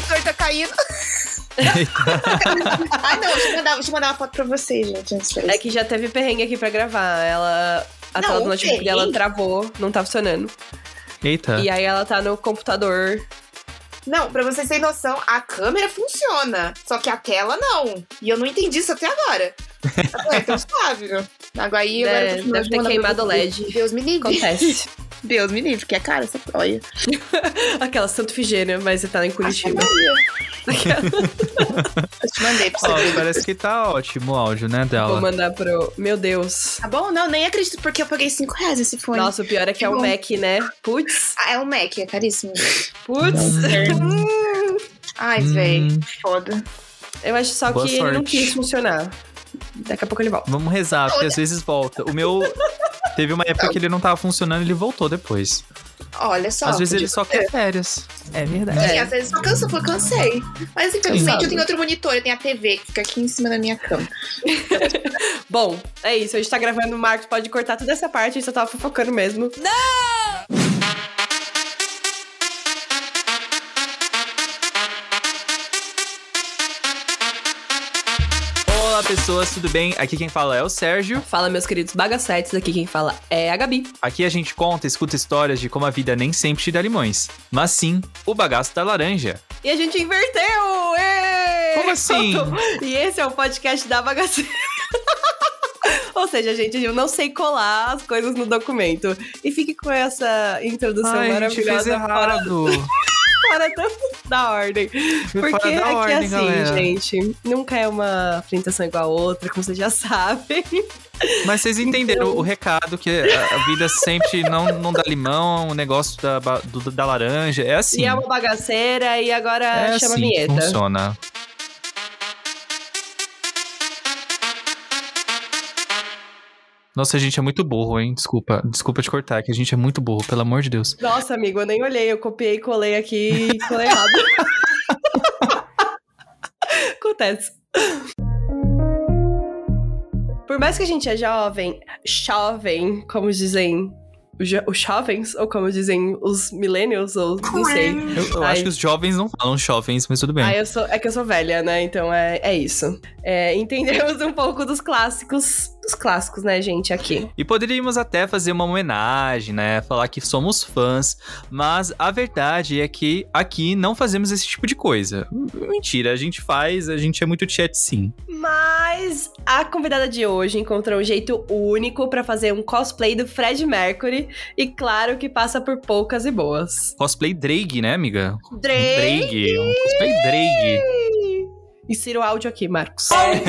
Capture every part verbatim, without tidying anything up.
monitor tá caindo. Ai, não, deixa eu, mandar, deixa eu mandar uma foto pra vocês, gente. É que já teve perrengue aqui pra gravar. Ela, a não, tela do notebook dela travou, não tá funcionando. Eita. E aí ela tá no computador. Não, pra vocês terem noção, a câmera funciona, só que a tela não. E eu não entendi isso até agora. Eu falei, então suave, viu? Agora aí, agora É, deve ter queimado o L E D. Deus me livre. Acontece. Deus me livre, que é cara essa proia. Aquela Santo Figênia, mas você tá em Curitiba. Eu te mandei pra você Ó, ver. parece que tá ótimo o áudio, né, dela. Vou mandar pro... Meu Deus. Tá bom? Não, nem acredito, porque eu paguei cinco reais esse fone. Nossa, o pior é que, Que é um bom. Mac, né? Putz. Ah, é um Mac, é caríssimo. Putz. Ai, Hum. velho, foda. Eu acho só Boa que ele não sorte. quis funcionar. Daqui a pouco ele volta. Vamos rezar, porque às vezes volta. O meu... Teve uma época que ele não tava funcionando e ele voltou depois. Olha só. Às vezes podia ele só ser. quer férias. É verdade. Sim, É. às vezes só cansa, eu cansei. Mas infelizmente Exato. eu tenho outro monitor, eu tenho a T V que fica aqui em cima da minha cama. Bom, é isso. A gente tá gravando o Marcos, pode cortar toda essa parte, a gente só tava fofocando mesmo. Olá, pessoas, tudo bem? Aqui quem fala é o Sérgio. Fala, meus queridos bagacetes, aqui quem fala é a Gabi. Aqui a gente conta e escuta histórias de como a vida nem sempre te dá limões, mas sim o bagaço da laranja. E a gente inverteu! Ê! Como assim? E esse é o podcast da bagaceira. Ou seja, gente, eu não sei colar as coisas no documento. E fique com essa introdução Ai, a gente fez maravilhosa fora, errado. fora da, da ordem. Foi Porque fora da aqui ordem, assim, galera. gente, nunca é uma apresentação igual a outra, como vocês já sabem. Mas vocês entenderam Então- o recado, que a, a vida sempre não, não dá limão, o negócio da, ba- do- da laranja. É assim. E é uma bagaceira, e agora é chama assim a que vinheta. funciona. Nossa, a gente é muito burro, hein? Desculpa, desculpa te cortar, que a gente é muito burro, pelo amor de Deus. Nossa, amigo, eu nem olhei, eu copiei e colei aqui e colei errado. Acontece. Por mais que a gente é jovem, jovem, como dizem os jo- os jovens, ou como dizem os millennials, ou não sei. Eu, eu Ai. acho que os jovens não falam jovens, mas tudo bem. Ah, eu sou, é que eu sou velha, né? Então é, é isso. É, entendemos um pouco dos clássicos, dos clássicos, né, gente, aqui. E poderíamos até fazer uma homenagem, né? Falar que somos fãs, mas a verdade é que aqui não fazemos esse tipo de coisa. Mentira, a gente faz, a gente é muito chat sim. Mas a convidada de hoje encontrou um jeito único pra fazer um cosplay do Fred Mercury. E claro que passa por poucas e boas. Cosplay Drake, né, amiga? Drake! Drake, um cosplay Drake. Insira o áudio aqui, Marcos.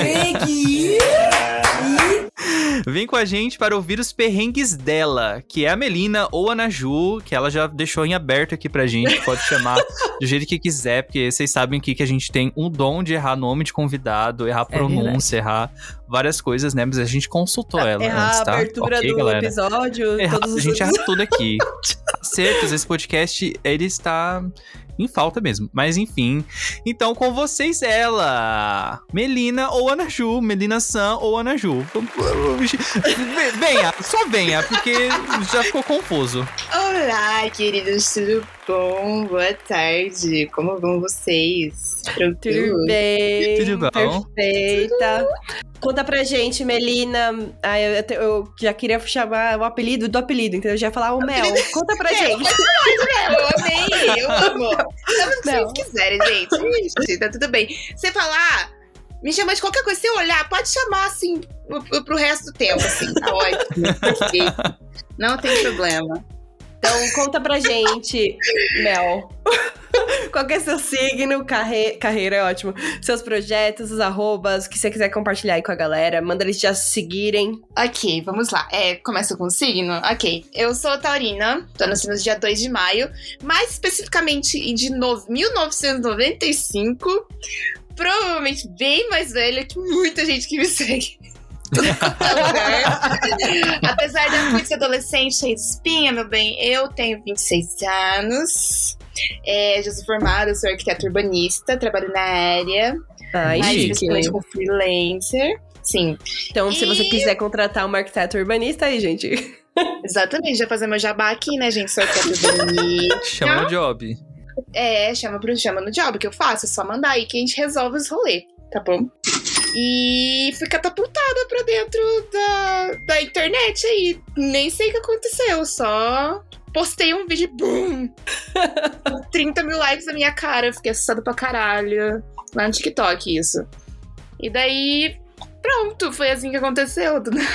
Vem com a gente para ouvir os perrengues dela, que é a Melina ou a Naju, que ela já deixou em aberto aqui pra gente, pode chamar do jeito que quiser, porque vocês sabem aqui que a gente tem um dom de errar nome de convidado, errar É pronúncia, errar várias coisas, né? Mas a gente consultou ela Errar antes, a tá? abertura Ok, do galera? episódio. Errar, todos a os gente erra tudo aqui. Certos, esse podcast, ele está em falta mesmo. Mas enfim. Então, com vocês, ela. Melina ou Anaju. Melina San ou Anaju. Venha, só venha, porque já ficou confuso. Olá, queridos, tudo bom? Boa tarde, como vão vocês? Tudo Tranquilo? bem, Tudo bom? perfeita. Conta pra gente, Melina. Ah, eu, eu te- eu já queria chamar o apelido do apelido, então eu já ia falar o Mel. Conta pra gente. Eu amei, eu amo. Chama o que Não. vocês quiserem, gente. Ixi, tá tudo bem. Você falar, me chama de qualquer coisa. Se eu olhar, pode chamar assim pro, pro resto do tempo, assim. Tá ótimo. Perfeito. Não tem problema. Então, conta pra gente, Mel. Qual que é seu signo, carre... carreira, é ótimo. Seus projetos, os arrobas, o que você quiser compartilhar aí com a galera. Manda eles já seguirem. Ok, vamos lá. É, começa com o signo? Ok. Eu sou taurina, tô nascendo no dia dois de maio, mais especificamente de no... mil novecentos e noventa e cinco. Provavelmente bem mais velha que muita gente que me segue. Apesar de eu ser adolescente, cheia de espinha, meu bem, eu tenho vinte e seis anos. É, já sou formada, sou arquiteta urbanista, trabalho na área. Ai, mais chique. especificamente como freelancer. Sim, Então, se E- você quiser contratar uma arquiteta urbanista aí, gente. exatamente. Já fazer meu jabá aqui, né, gente? Sou arquiteta urbanista. Chama o job. É, chama, pro, chama no job que eu faço, é só mandar aí que a gente resolve os rolês, tá bom? E fui catapultada pra dentro da, da internet aí. Nem sei o que aconteceu, só postei um vídeo, boom! trinta mil likes na minha cara, eu fiquei assustada pra caralho. Lá no TikTok, isso. E daí, pronto, foi assim que aconteceu. Do nada.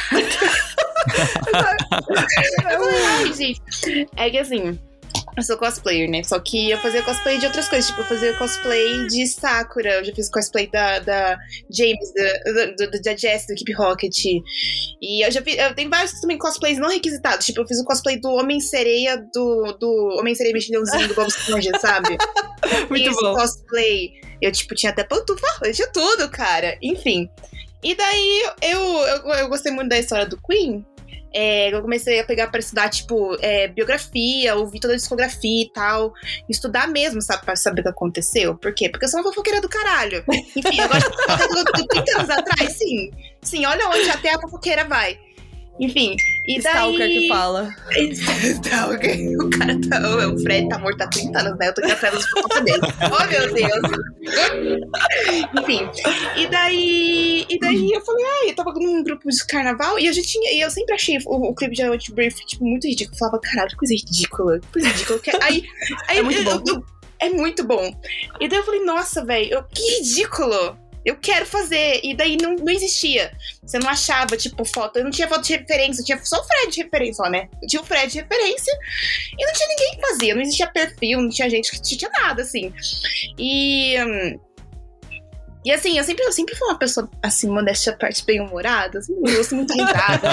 Eu falei, ai, gente. É que assim, eu sou cosplayer, né? Só que eu fazia cosplay de outras coisas. Tipo, eu fazia cosplay de Sakura. Eu já fiz cosplay da, da James, da, da, da Jess, do Keep Rocket. E eu já fiz... Eu tenho vários também cosplays não requisitados. Tipo, eu fiz o cosplay do Homem-Sereia, do, do Homem-Sereia mexilhãozinho do Bob Esponja, sabe? Muito Esse bom. cosplay. Eu, tipo, tinha até pantufa, eu tinha tudo, cara. Enfim. E daí, eu, eu, eu gostei muito da história do Queen. É, eu comecei a pegar pra estudar, tipo, é, biografia, ouvir toda a discografia e tal. Estudar mesmo, sabe, pra saber o que aconteceu. Por quê? Porque eu sou uma fofoqueira do caralho. Enfim, eu gosto de fofoqueira de trinta anos atrás, sim. Sim, olha onde até a fofoqueira vai. Enfim, e daí... Stalker que fala. Stalker. O cara tá... O Fred tá morto há trinta anos, né? Eu tô aqui atrás dos fofoca dele. Oh, meu Deus. Enfim, e daí... E daí eu falei, ah, eu tava num grupo de carnaval e a gente tinha... E eu sempre achei o, o clipe de Out Brief, tipo, muito ridículo. Eu falava, caralho, que coisa ridícula. Que coisa ridícula. Que... Aí, aí, é muito eu, bom. Eu, eu, é muito bom. E daí eu falei, nossa, velho, que ridículo. Eu quero fazer. E daí não, não existia. Você não achava, tipo, foto. Eu não tinha foto de referência. Eu tinha só o Fred de referência, ó, né? Eu tinha o Fred de referência. E não tinha ninguém que fazia. Não existia perfil, não tinha gente que tinha nada, assim. E... Hum, e assim, eu sempre, eu sempre fui uma pessoa, assim, modéstia à parte, bem-humorada. Assim, eu gosto muito risada.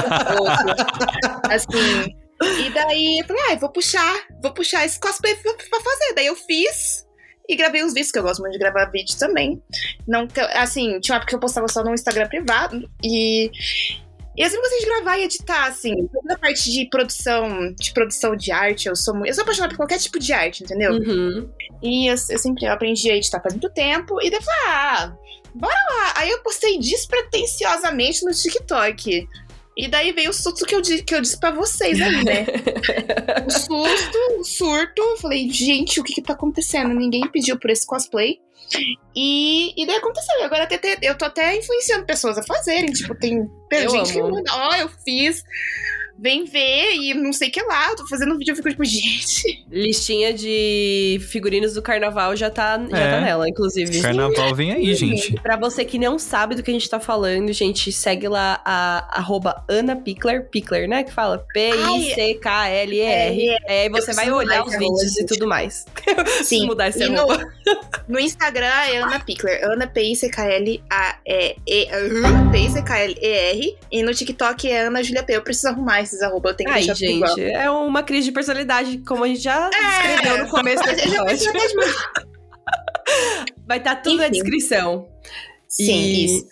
Assim... E daí eu falei, ah, eu vou puxar. Vou puxar esse cosplay pra, pra fazer. Daí eu fiz... E gravei os vídeos, que eu gosto muito de gravar vídeo também. Não, assim, tinha uma época que eu postava só no Instagram privado. E, e eu sempre gostei de gravar e editar, assim. Toda a parte de produção, de produção de arte, eu sou muito... Eu sou apaixonada por qualquer tipo de arte, entendeu? Uhum. E eu, eu sempre aprendi a editar faz muito tempo. E daí eu falei, ah, bora lá. Aí eu postei despretensiosamente no TikTok. E daí veio o susto que eu, que eu disse pra vocês aí, né? O susto, o surto. Eu falei, gente, o que que tá acontecendo? Ninguém pediu por esse cosplay. E, e daí aconteceu. E agora até, até, eu tô até influenciando pessoas a fazerem. Tipo, tem eu gente amo. que manda, ó, oh, eu fiz. Vem ver e não sei o que lá. Eu tô fazendo um vídeo e eu fico tipo, gente. Listinha de figurinos do carnaval já tá, já É. tá nela, inclusive. Carnaval vem aí, gente. Pra você que não sabe do que a gente tá falando, gente, segue lá a arroba Ana Pickler, Pickler, né? Que fala P I C K L E R. É, aí você Eu vai preciso olhar mudar os esse vídeos arroba, e tudo mais. Sim. Mudar esse E no, arroba. no Instagram é Ana Pickler. Ana P I C K L A E P I C K L E R. E no TikTok é Ana Julia P. Eu preciso arrumar esses arroba. Eu tenho que Ai, deixar tudo gente, igual. é uma crise de personalidade, como a gente já descreveu no começo do Eu já pensei episódio. até de... Vai estar tudo na Enfim. descrição. Sim, E- isso.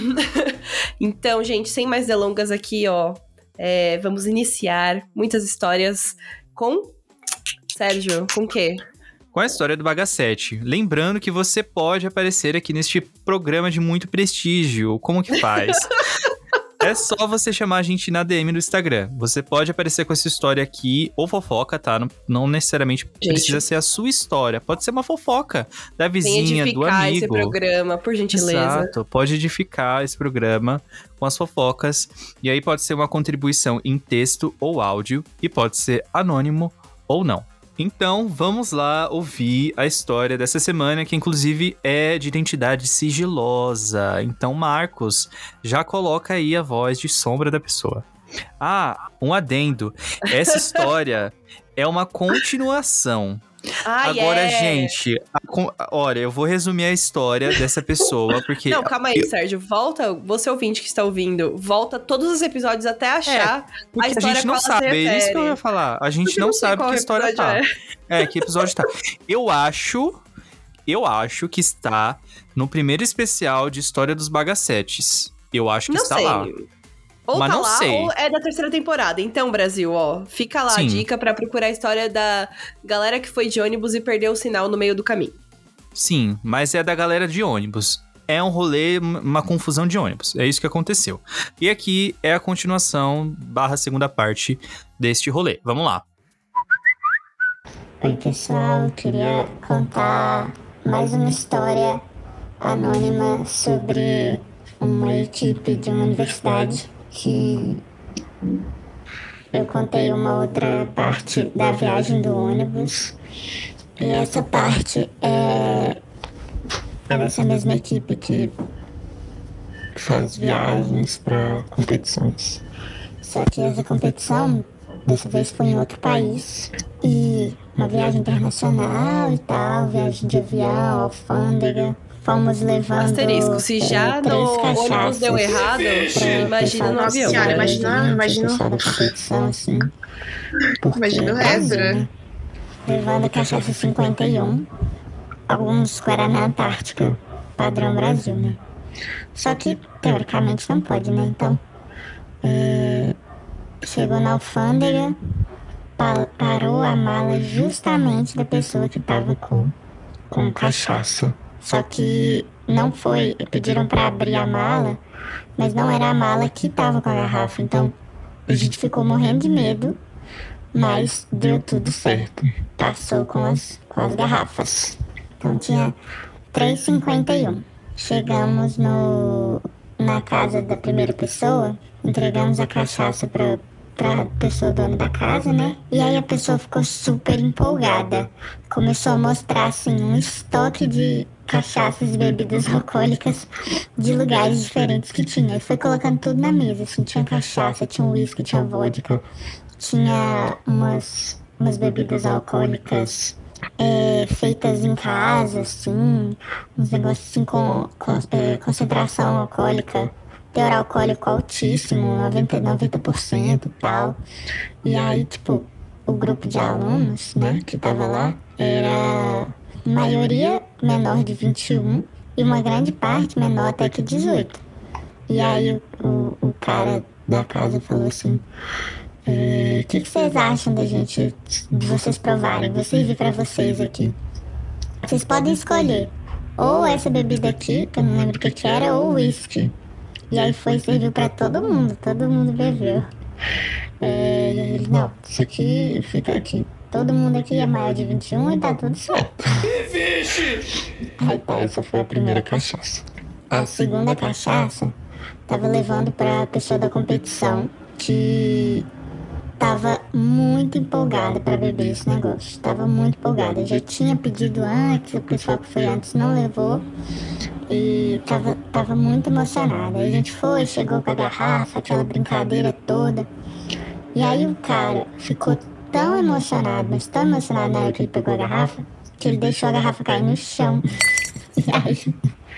Então, gente, sem mais delongas aqui, ó. é, vamos iniciar muitas histórias com... Sérgio, com o quê? Com a história do Bagacete. Lembrando que você pode aparecer aqui neste programa de muito prestígio. Como que faz? É só você chamar a gente na D M do Instagram. Você pode aparecer com essa história aqui, ou fofoca, tá? Não, não necessariamente Gente. precisa ser a sua história. Pode ser uma fofoca da Vem vizinha, do edificar amigo. esse programa, por gentileza. Exato, pode edificar esse programa com as fofocas. E aí pode ser uma contribuição em texto ou áudio. E pode ser anônimo ou não. Então, vamos lá ouvir a história dessa semana, que inclusive é de identidade sigilosa. Então, Marcos, já coloca aí a voz de sombra da pessoa. Ah, um adendo. Essa história é uma continuação. Ah, Agora, é. gente, a con- olha, eu vou resumir a história dessa pessoa, porque... Não, calma aí, Sérgio. Volta, você ouvinte que está ouvindo, volta todos os episódios até achar Porque a a, história gente não a qual ela se sabe, é isso que eu refere. ia falar. A gente Porque não não sei sabe qual que história tá. episódio É, que episódio tá. Eu acho, eu acho que está no primeiro especial de História dos Bagacetes. Eu acho que Não está sei. lá. Ou Mas tá não lá, sei. ou é da terceira temporada. Então, Brasil, ó, fica lá Sim. a dica pra procurar a história da galera que foi de ônibus e perdeu o sinal no meio do caminho. Sim, mas é da galera de ônibus. É um rolê, uma confusão de ônibus. É isso que aconteceu. E aqui é a continuação barra segunda parte deste rolê. Vamos lá. Oi pessoal, eu queria contar mais uma história anônima sobre uma equipe de uma universidade que eu contei uma outra parte da viagem do ônibus. E essa parte é, é dessa mesma equipe que faz viagens para competições. Só que essa competição dessa vez foi em outro país. E uma viagem internacional e tal, viagem de avião, alfândega. Fomos levando... Asterisco, se é, já três no ônibus cachaças deu errado, imagina no Nossa avião. senhora, né? imagina, imagina. Pessoal da competição, assim. Porque, Imagina o resto, né? né? Levando cachaça cinquenta e um, alguns Guaraná Antártica, padrão Brasil, né? Só que, teoricamente, não pode, né? Então, é, chegou na alfândega, pa- parou a mala justamente da pessoa que tava com, com cachaça. Só que não foi, pediram pra abrir a mala, mas não era a mala que tava com a garrafa. Então, a gente ficou morrendo de medo, mas deu tudo certo. Passou com as, com as garrafas. Então tinha três e cinquenta e um. Chegamos no, na casa da primeira pessoa, entregamos a cachaça pra, pra pessoa dona da casa, né? E aí a pessoa ficou super empolgada. Começou a mostrar, assim, um estoque de cachaças e bebidas alcoólicas de lugares diferentes que tinha. E foi colocando tudo na mesa, assim. Tinha cachaça, tinha uísque, tinha vodka. Tinha umas, umas bebidas alcoólicas é, feitas em casa, assim, uns negócios assim com, com é, concentração alcoólica, teor alcoólico altíssimo, noventa por cento e tal. E aí, tipo, o grupo de alunos, né, que tava lá, era maioria menor de vinte e um e uma grande parte menor até que dezoito. E aí o, o, o cara da casa falou assim... O é, que, que vocês acham da gente, de vocês provarem? Vou servir pra vocês aqui. Vocês podem escolher ou essa bebida aqui, que eu não lembro o que que era, ou whisky. E aí foi e serviu pra todo mundo, todo mundo bebeu. É, e aí ele, não, isso aqui fica aqui. Todo mundo aqui é maior de vinte e um e tá tudo certo. Aí tá, essa foi a primeira cachaça. A segunda cachaça tava levando pra pessoa da competição que... tava muito empolgada pra beber esse negócio. Tava muito empolgada. Já tinha pedido antes, o pessoal que foi antes não levou. E tava, tava muito emocionada. Aí a gente foi, chegou com a garrafa, aquela brincadeira toda. E aí o cara ficou tão emocionado, mas tão emocionado na hora que ele pegou a garrafa, que ele deixou a garrafa cair no chão. E aí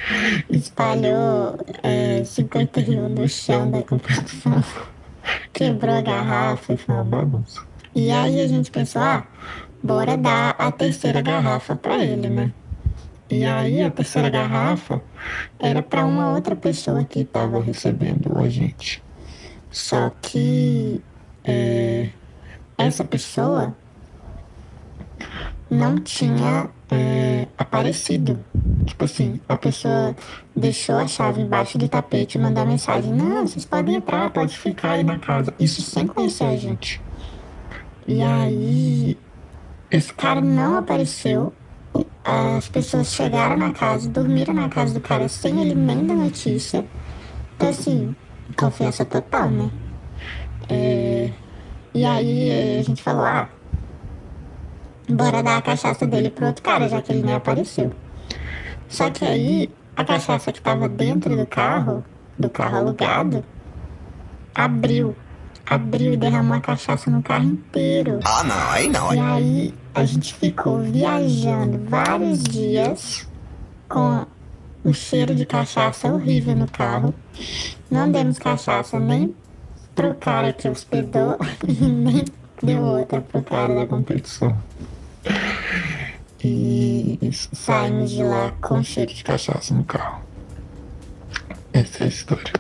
espalhou é, cinquenta e um no chão da competição. Quebrou a garrafa e foi uma bagunça. E aí a gente pensou, ah, bora dar a terceira garrafa pra ele, né? E aí a terceira garrafa era pra uma outra pessoa que tava recebendo a gente. Só que é, essa pessoa não tinha é, aparecido. Tipo assim, a pessoa deixou a chave embaixo do tapete e mandou mensagem: não, vocês podem entrar, pode ficar aí na casa. Isso sem conhecer a gente. E aí, esse cara não apareceu. As pessoas chegaram na casa, dormiram na casa do cara sem ele nem dar notícia. Então assim, confiança total, né? É, e aí a gente falou, ah, bora dar a cachaça dele pro outro cara, já que ele nem apareceu. Só que aí, a cachaça que tava dentro do carro, do carro alugado, abriu. Abriu e derramou a cachaça no carro inteiro. Ah, não, aí não. E aí, a gente ficou viajando vários dias com o cheiro de cachaça horrível no carro. Não demos cachaça nem pro cara que hospedou e nem deu outra pro cara da competição. E saímos de lá com cheiro de cachaça no carro. Essa é a história.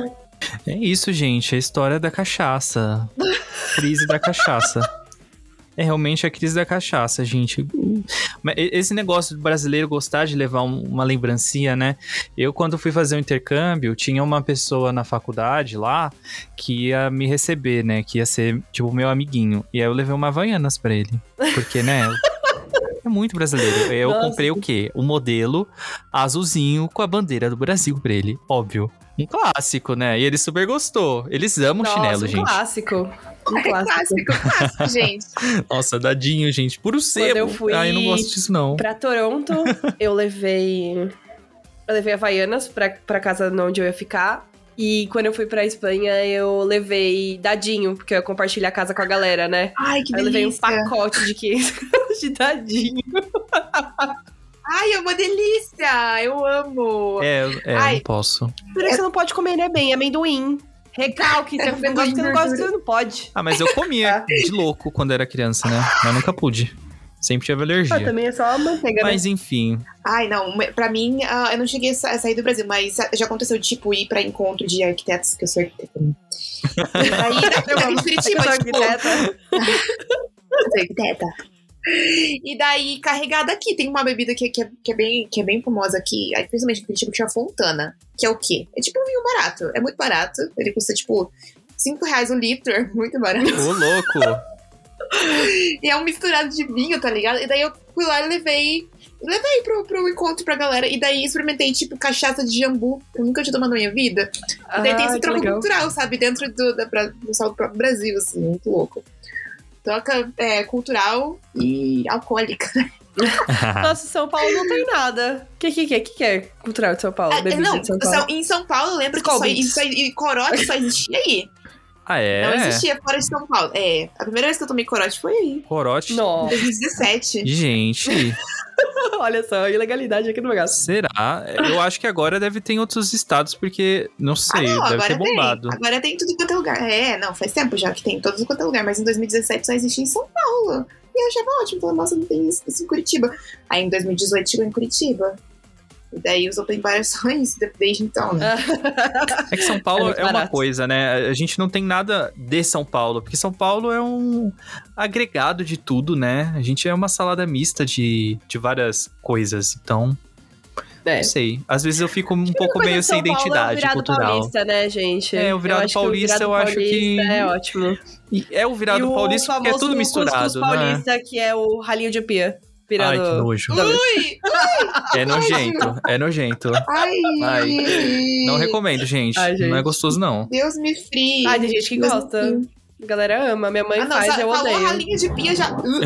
É isso, gente. A história da cachaça. Crise da cachaça. É realmente a crise da cachaça, gente. Mas esse negócio do brasileiro gostar de levar um, uma lembrancinha, né? Eu, quando fui fazer um intercâmbio, tinha uma pessoa na faculdade lá que ia me receber, né? Que ia ser, tipo, meu amiguinho. E aí eu levei uma Havaianas pra ele. Porque, né? É muito brasileiro. Eu Nossa. comprei o quê? O modelo azulzinho com a bandeira do Brasil pra ele. Óbvio. Um clássico, né? E ele super gostou. Eles amam Nossa, chinelo, um gente. clássico. Um É clássico. clássico, clássico, gente. Nossa, dadinho, gente. Puro sebo. eu fui Ai, eu não gosto disso, não. Pra Toronto, eu levei... Eu levei Havaianas pra, pra casa onde eu ia ficar. E quando eu fui pra Espanha, eu levei dadinho, porque eu ia compartilhar a casa com a galera, né? Ai, que Aí eu levei um delícia. pacote de quinhentos gramas de dadinho. Ai, é uma delícia. Eu amo. É, eu- é, Ai. não posso. Por isso você não pode comer, né, bem? Amendoim. Recalque, você não gosta, você não gosta, você não pode. Ah, mas eu comia de louco quando era criança, né? Mas nunca pude. Sempre tive Ah, alergia. também é só a manteiga, Mas né? enfim. Ai, não, pra mim, ah, eu não cheguei a sa- a sair do Brasil, mas já aconteceu de, tipo, ir pra encontro de arquitetos, que eu sou arquiteta. E daí, Eu em amo. Curitiba, Eu sou tipo, arquiteta. eu sou arquiteta. E daí, carregada aqui, tem uma bebida que, que, é, que, é, bem, que é bem famosa aqui, aí, principalmente em Curitiba, que chama Fontana, que é o quê? É tipo um vinho barato, é muito barato, ele custa, tipo, cinco reais um litro, é muito barato. Ô, louco. E é um misturado de vinho, tá ligado? E daí eu fui lá e levei. Levei pro, pro encontro pra galera. E daí experimentei, tipo, cachaça de jambu. Que eu nunca tinha tomado na minha vida. E daí tem esse Ah, que troco legal. cultural, sabe? Dentro do, da, pra- do só do próprio Brasil, assim, muito louco. Troca é, cultural e alcoólica. Nossa, São Paulo não tem nada. O que, que, que, que que é cultural de São Paulo? É, Bebida não, de São Paulo? são- em São Paulo eu lembro que só, Skol Beats. isso aí, e corote só existia aí. Ah, é? Não existia fora de São Paulo. É, a primeira vez que eu tomei corote foi aí. Corote. Em Nossa, dois mil e dezessete. Gente, olha só, a ilegalidade aqui no lugar. será? Eu acho que agora deve ter em outros estados, porque, não sei, Ah, não, deve agora ter bombado. tem. Agora tem tudo quanto é lugar. É, não, faz tempo já que tem em todos quanto é lugar. Mas em dois mil e dezessete só existia em São Paulo. E eu achava ótimo. Falei, nossa, não tem isso, isso em Curitiba. Aí em dois mil e dezoito chegou em Curitiba. E daí os open bars só isso, desde então, né? É que São Paulo É é, muito uma barato. coisa, né? A gente não tem nada de São Paulo, porque São Paulo é um agregado de tudo, né? A gente é uma salada mista de, de várias coisas, então, É. não sei. Às vezes eu fico um pouco Coisa meio de São sem Paulo é o identidade virado cultural. paulista, né, gente? É, o virado eu acho que paulista, o virado eu acho que- paulista é ótimo. E é o virado e o paulista porque é famoso tudo misturado, cuscuz né? paulista, que é o ralinho de pia. Virado... Ai, que nojo. Ui! É nojento, é nojento. Ai! Ai, Não recomendo, gente. Ai, gente. Não é gostoso, não. Deus me frie. Ai, tem gente que Deus me gosta. frie. A galera ama. Minha mãe Ah, não, faz, sa- eu falou odeio. ralinho de pia já. Uh,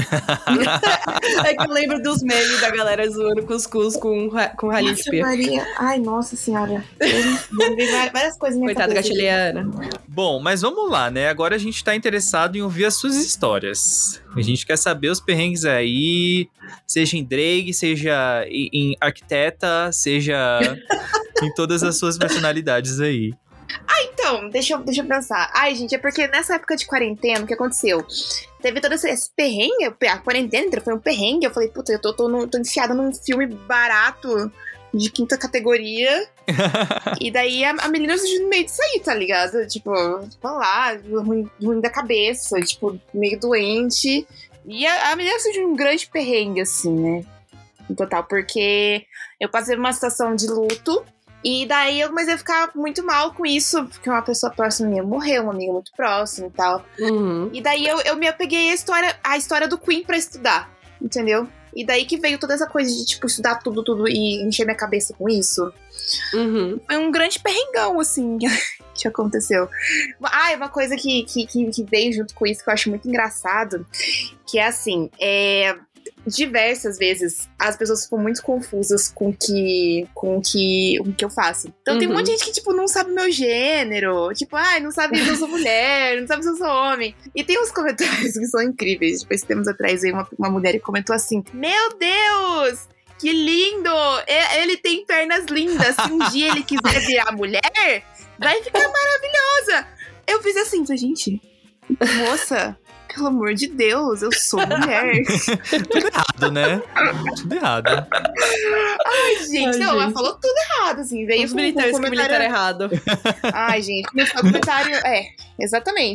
É que eu lembro dos memes da galera zoando cuscuz com, ra- com ralinho de nossa, pia. Maria. Ai, nossa senhora. Eu vi várias várias coisas na minha Coitada da cabeça. Gacheliana. Bom, mas vamos lá, né? Agora a gente tá interessado em ouvir as suas histórias. A gente quer saber os perrengues aí, seja em drag, seja em, em arquiteta, seja em todas as suas personalidades aí. Então, deixa eu, deixa eu pensar. Ai, gente, é porque nessa época de quarentena, o que aconteceu? Teve todo esse, esse perrengue, a quarentena inteira foi um perrengue. Eu falei, puta, eu tô, tô, no- tô enfiada num filme barato de quinta categoria. E daí a, a menina surgiu no meio disso aí, tá ligado? Tipo, tô lá, ruim, ruim da cabeça, tipo, meio doente. E a, a menina surgiu num grande perrengue, assim, né? No total, porque eu passei uma situação de luto. E daí eu comecei a ficar muito mal com isso, porque uma pessoa próxima minha morreu, uma amiga muito próxima e tal. Uhum. E daí eu, eu me apeguei à história, à história do Queen pra estudar, entendeu? E daí que veio toda essa coisa de, tipo, estudar tudo, tudo e encher minha cabeça com isso. Uhum. Foi um grande perrengão, assim, que aconteceu. Ah, é uma coisa que, que, que, que veio junto com isso que eu acho muito engraçado, que é assim, é... diversas vezes as pessoas ficam muito confusas com que, com que, o que eu faço. Então tem um Uhum. monte de gente que, tipo, não sabe meu gênero. Tipo, ai, não sabe se eu sou mulher, não sabe se eu sou homem. E tem uns comentários que são incríveis. Tipo, esses tempos atrás veio uma, uma mulher e comentou assim: Meu Deus! Que lindo! E- Ele tem pernas lindas. Se um dia ele quiser virar mulher, vai ficar maravilhosa. Eu fiz assim, falei, gente, moça, pelo amor de Deus, eu sou mulher. Tudo errado, né? Tudo errado. Ai, gente, Ai, não, gente. ela falou tudo errado, assim. Veio Os com, com militares que comentário... militaram errado. Ai, gente, meu comentário... É, exatamente.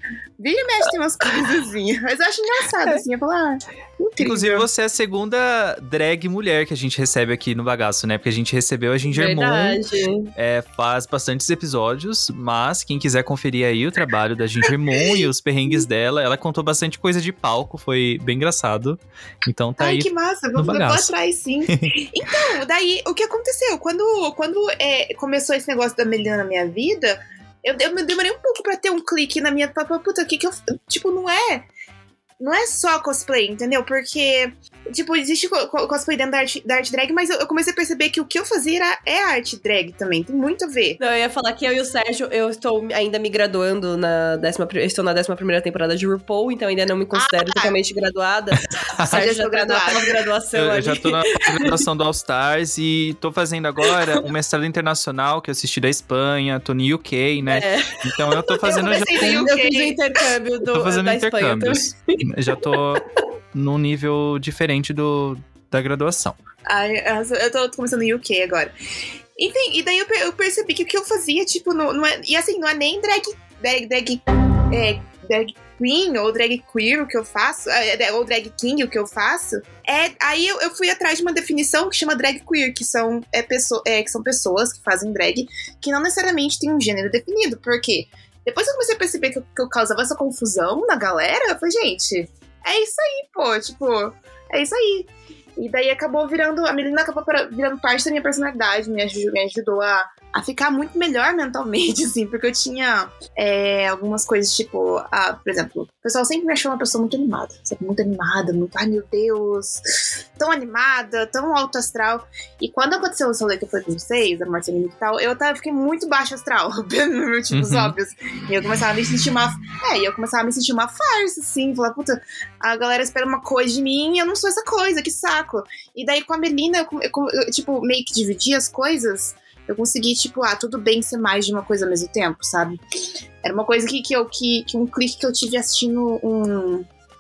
Vira e mexe tem umas coisas assim. Mas eu acho engraçado, assim. Eu falo, ah, incrível. Inclusive, você é a segunda drag mulher que a gente recebe aqui no Bagaço, né? Porque a gente recebeu a Ginger Verdade. Moon é, faz bastantes episódios, mas quem quiser conferir aí o trabalho da Ginger Moon e os perrengues dela, ela contou bastante coisa de palco, foi bem engraçado. Então tá Ai, aí que massa, vou, no vou Bagaço. atrás, sim. Então, daí, o que aconteceu? Quando, quando é, começou esse negócio da Melina na minha vida, eu, eu me demorei um pouco pra ter um clique na minha... Puta, o que que eu... Tipo, não é... Não é só cosplay, entendeu? Porque, tipo, existe co- co- cosplay dentro da arte, da arte drag, mas eu, eu comecei a perceber que o que eu fazia era, é arte drag também. Tem muito a ver. Não, eu ia falar que eu e o Sérgio, eu estou ainda me graduando na décima, eu estou na décima primeira temporada de RuPaul, então ainda não me considero Ah, totalmente graduada. O Sérgio já estou tá na graduada. pós-graduação Eu, eu ali. já tô na graduação do All Stars e tô fazendo agora um mestrado internacional que eu assisti da Espanha, tô no U K, né? É. Então eu tô fazendo já comecei no Eu U K. fiz o intercâmbio do, tô fazendo da Espanha também. intercâmbios. Já tô num nível diferente do, da graduação. Ai, eu tô começando no U K agora. Enfim, e daí eu, per- eu percebi que o que eu fazia, tipo, não, não é... E assim, não é nem drag... Drag... Drag, é, drag queen ou drag queer o que eu faço, é, ou drag king o que eu faço. É, aí eu, eu fui atrás de uma definição que chama drag queer, que são, é, pesso- é, que são pessoas que fazem drag, que não necessariamente tem um gênero definido. Por quê? Depois que eu comecei a perceber que eu, que eu causava essa confusão na galera, eu falei, gente, é isso aí, pô, tipo, é isso aí. E daí acabou virando, a Melina acabou pra- virando parte da minha personalidade, me ajudou, me ajudou a, a ficar muito melhor mentalmente, assim, porque eu tinha é, algumas coisas, tipo, a, por exemplo, o pessoal sempre me achou uma pessoa muito animada, sempre muito animada, muito, ai meu Deus, tão animada, tão alto astral. E quando aconteceu o rolê que eu falei com vocês, da morte e tal, eu tava, fiquei muito baixo astral, nos meus tipos Uhum. óbvios. E eu começava a me sentir uma, é, e eu começava a me sentir uma farsa, assim, falar, puta, a galera espera uma coisa de mim e eu não sou essa coisa, que saco. E daí com a Melina, eu, eu, eu, tipo, meio que dividi as coisas, eu consegui, tipo, ah, tudo bem ser mais de uma coisa ao mesmo tempo, sabe? Era uma coisa que, que eu, que, que um clique que eu tive assistindo um,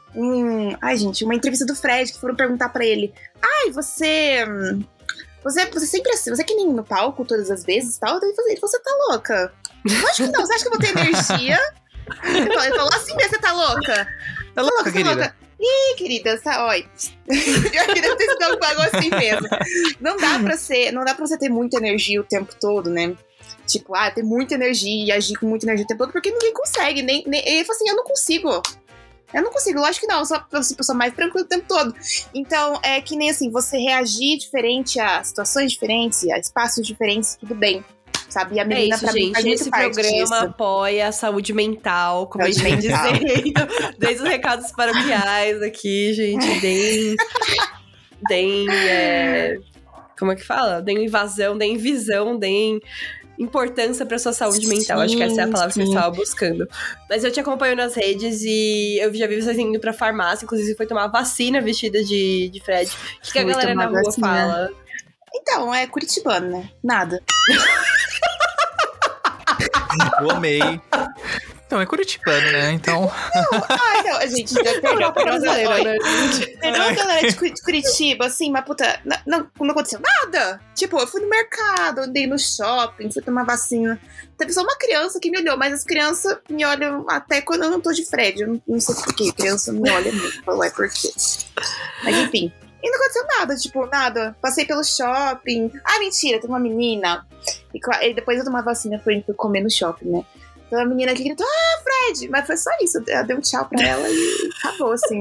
um, ai gente, uma entrevista do Fred, que foram perguntar pra ele, ai, você, você, você sempre assim, você é que nem no palco todas as vezes e tal, daí ele falou, você tá louca? Eu acho que não, você acha que eu vou ter energia? Ele falou, ele falou assim mesmo, você tá louca? Tá louca, Você tá querida? louca? Ih, querida, essa, olha. Eu queria ter sido um bagulho assim mesmo. Não dá pra ser, não dá pra você ter muita energia o tempo todo, né? Tipo, ah, ter muita energia e agir com muita energia o tempo todo, porque ninguém consegue. Nem, nem, ele falou assim, eu não consigo. Eu não consigo, lógico que não, eu sou a pessoa mais tranquila o tempo todo. Então, é que nem assim, você reagir diferente a situações diferentes, a espaços diferentes, tudo bem. Sabe? E a É Melina, isso, pra mim, gente. faz muito Esse parte programa disso. apoia a saúde mental, como Saúde a gente vem mental. dizendo. Desde os recados paroquiais aqui, gente. Deem. Deem. É, como é que fala? Deem invasão, deem visão, deem importância pra sua saúde mental. Acho que essa é a palavra que eu sim. estava buscando. Mas eu te acompanho nas redes e eu já vi vocês indo pra farmácia. Inclusive, foi tomar vacina vestida de, de Fred. O que, que a Fui galera na tomar rua vacina. fala? Então, é curitibano, né? Nada. Eu amei. Então, é curitibano, né? Então... Ai, não, gente, perdão, perdão, Brasileira, perdão, né, gente? perdão, galera de Curi- de Curitiba, assim, mas puta, não, não, não aconteceu nada. Tipo, eu fui no mercado, andei no shopping, fui tomar vacina. Teve só uma criança que me olhou, mas as crianças me olham até quando eu não tô de Fred. Eu não, não sei por que, criança me olha muito. Falo, ué, por quê? Mas enfim. E não aconteceu nada, tipo, nada. Passei pelo shopping. Ah, mentira, tem uma menina. E, cla- e depois eu tomar vacina, fui, fui comer no shopping, né? Então a menina que gritou, ah, Fred! Mas foi só isso. Eu dei um tchau pra ela e acabou, assim.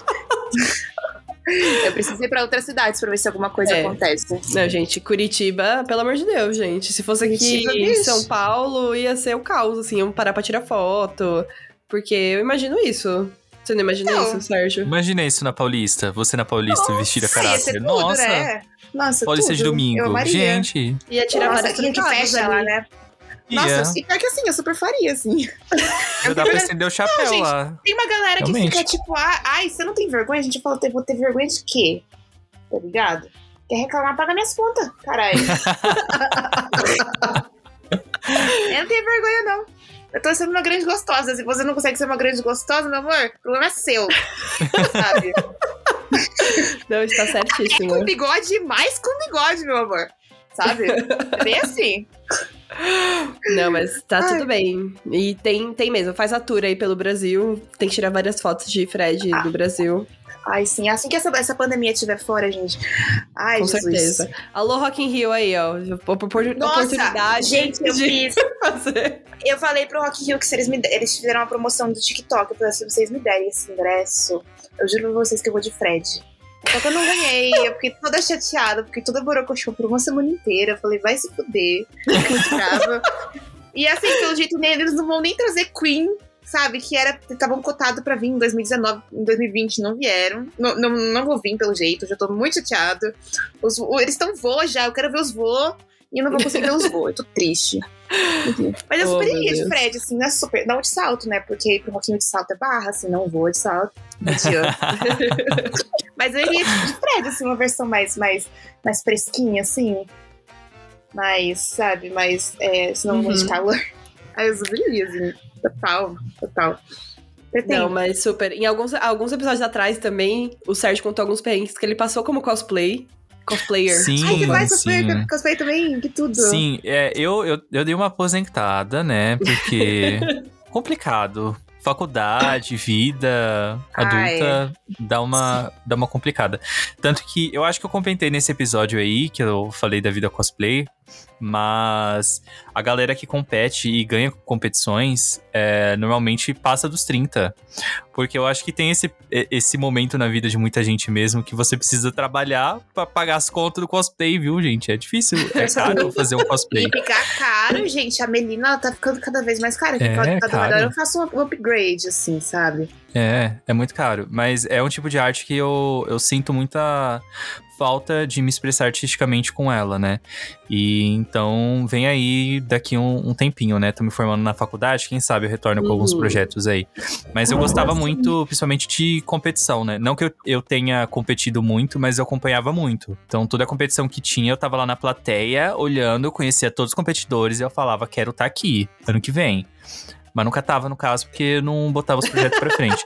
Eu precisei ir pra outras cidades pra ver se alguma coisa É. acontece. Não, gente, Curitiba, pelo amor de Deus, gente. Se fosse aqui Curitiba, em bicho. São Paulo, ia ser o caos, assim, iam parar pra tirar foto. Porque eu imagino isso. Você não imagina Não. isso, Sérgio? Imagina isso na Paulista. Você na Paulista, vestida a Nossa, ia ser caráter. tudo, Nossa, né? Nossa, Paulista tudo. de Eu domingo. amaria. Gente, Ia tirar Nossa, várias ia que trucadas fecha lá, ali. né? ia. Nossa, e pior que assim, eu super faria, assim. Já dá pra estender o chapéu gente. lá. Tem uma galera que Realmente. fica tipo, ah, ai, você não tem vergonha? A gente fala, vou ter vergonha de quê? Tá ligado? Quer reclamar, paga minhas contas, caralho. Eu não tenho vergonha, não. Eu tô sendo uma grande gostosa. Se você não consegue ser uma grande gostosa, meu amor, o problema é seu. Sabe? Não, está É certíssimo. com bigode, mais com bigode, meu amor. Sabe? É bem assim. Não, mas tá Ai. tudo bem. E tem, tem mesmo, faz a tour aí pelo Brasil. Tem que tirar várias fotos de Fred do Brasil. Ai, sim. Assim que essa, essa pandemia estiver fora, gente. Ai, Com Jesus. certeza. Alô, Rock in Rio aí, ó. Opor- Nossa, oportunidade gente, eu de fiz. fazer. Eu falei pro Rock in Rio que se eles me der- eles fizeram uma promoção do TikTok. Eu falei, se vocês me derem esse ingresso, eu juro pra vocês que eu vou de Fred. Só que eu não ganhei, eu fiquei toda chateada, fiquei toda borocochô por uma semana inteira. Eu falei, vai se fuder. Fiquei muito brava. E assim, pelo jeito, nem- eles não vão nem trazer Queen, sabe? Que era, estavam cotados pra vir em dois mil e dezenove, em dois mil e vinte, não vieram. Não, não, não vou vir pelo jeito, eu já tô muito chateada. Os, o- eles estão vô já, eu quero ver os vô. E eu não vou conseguir ver os vô, eu tô triste. Enfim. Mas eu Oh, super meu iria de Deus. Fred, assim, não é super. Não de salto, né? Porque pro Roquinho de salto é barra, assim, não vou de salto. Não adianta. Mas eu iria de Fred, assim, uma versão mais, mais, mais fresquinha, assim. Mais, sabe, mais. É, senão Uhum. muito de calor. Aí eu super iria, assim. Total, total. Pretendo. Não, mas super. Em alguns, alguns episódios atrás também, o Sérgio contou alguns perrengues que ele passou como cosplay. Cosplayer. Sim, Ai, você faz sim. cosplay, cosplay também? Que tudo. Sim, é, eu, eu, eu dei uma aposentada, né? Porque complicado. Faculdade, vida adulta, dá uma, dá uma complicada. Tanto que eu acho que eu comentei nesse episódio aí, que eu falei da vida cosplay, mas a galera que compete e ganha competições, é, normalmente passa dos trinta. Porque eu acho que tem esse, esse momento na vida de muita gente mesmo, que você precisa trabalhar pra pagar as contas do cosplay, viu, gente? É difícil, é caro fazer um cosplay. E ficar caro, gente. A Melina, ela tá ficando cada vez mais cara. É, cada, cada caro. hora eu faço um upgrade, assim, sabe? É, é muito caro. Mas é um tipo de arte que eu, eu sinto muita falta de me expressar artisticamente com ela, né? E então vem aí daqui um, um tempinho, né? Tô me formando na faculdade, quem sabe eu retorno com Uhum. alguns projetos aí. Mas eu gostava muito, principalmente de competição, né? Não que eu, eu tenha competido muito, mas eu acompanhava muito. Então toda a competição que tinha, eu tava lá na plateia, olhando, eu conhecia todos os competidores e eu falava, quero estar aqui, ano que vem. Mas nunca tava, no caso, porque eu não botava os projetos pra frente.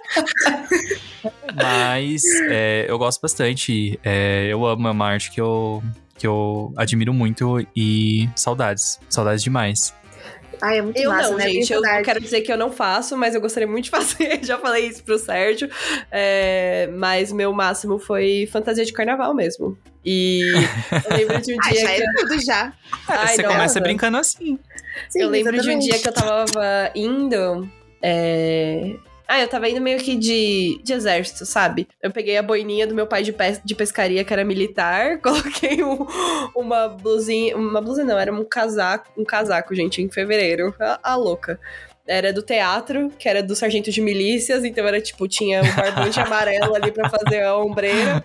Mas é, eu gosto bastante. É, eu amo uma arte que eu, que eu admiro muito e saudades. Saudades demais. Ai, é muito Eu massa, não, né? gente. Eu Verdade. quero dizer que eu não faço, mas eu gostaria muito de fazer. Já falei isso pro Sérgio. É, mas meu máximo foi fantasia de carnaval mesmo. E eu lembro de um Ai, dia já que... é tudo já. Ai, Você nossa. começa brincando assim. Sim, eu lembro exatamente. de um dia que eu tava indo. é, Ah, eu tava indo meio que de, de exército, sabe? Eu peguei a boininha do meu pai de, pes... de pescaria, que era militar, coloquei um, uma blusinha. Uma blusa não, era um casaco, um casaco, gente, em fevereiro. A, a louca. Era do teatro, que era do sargento de milícias, então era tipo, tinha o barbante amarelo ali pra fazer a ombreira,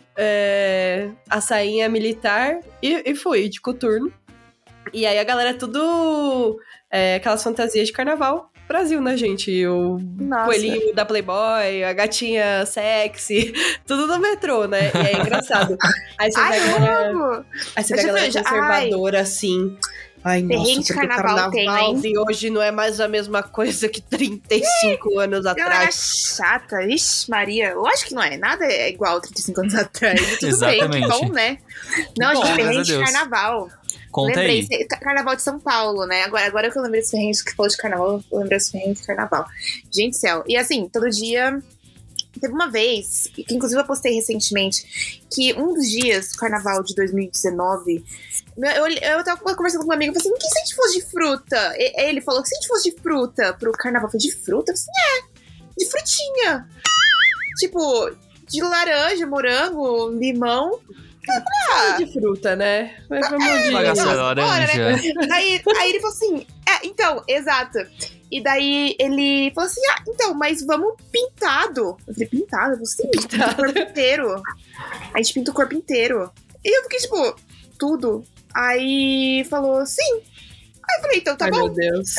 é, a sainha militar, e, e fui, de coturno. E aí a galera tudo. É, aquelas fantasias de carnaval. Brasil, né, gente? O Nossa. coelhinho da Playboy, a gatinha sexy, tudo no metrô, né? E é engraçado. Aí você Ai, vê a eu galera, amo. aí você Eu vê a já galera vejo, conservadora, assim. Ai, nossa, Perrengue de porque carnaval tem, hein? e hoje não é mais a mesma coisa que trinta e cinco anos Ela era atrás. chata. Ixi, Maria. Lógico que não é. Nada é igual trinta e cinco anos atrás. E tudo bem, Exatamente. que bom, né? Não, Bom, gente, graças perrengue a de Deus. carnaval. Conta lembrei, aí. esse- Carnaval de São Paulo, né? Agora, agora que eu lembrei dos perrengues que falou de carnaval, eu lembrei dos perrengues de carnaval. Gente do céu. E assim, todo dia... Teve uma vez, que inclusive eu postei recentemente, que um dos dias do carnaval de dois mil e dezenove, eu, eu tava conversando com um amigo e falei assim, o que se a gente fosse de fruta? E- Ele falou, se a gente fosse de fruta pro carnaval? Eu falei, de fruta? Eu falei assim, é, de frutinha. Tipo, de laranja, morango, limão. Ah, De fruta, né? Mas vamos de... Bagaça Nossa, laranja. bora, Daí, aí ele falou assim, é, então, exato. E daí ele falou assim, ah, então, mas vamos pintado. Eu falei, pintado? Eu falei, sim, a gente pinta o corpo inteiro. A gente pinta o corpo inteiro. E eu fiquei, tipo, tudo. Aí falou, sim. Aí eu falei, então tá Ai, bom. meu Deus.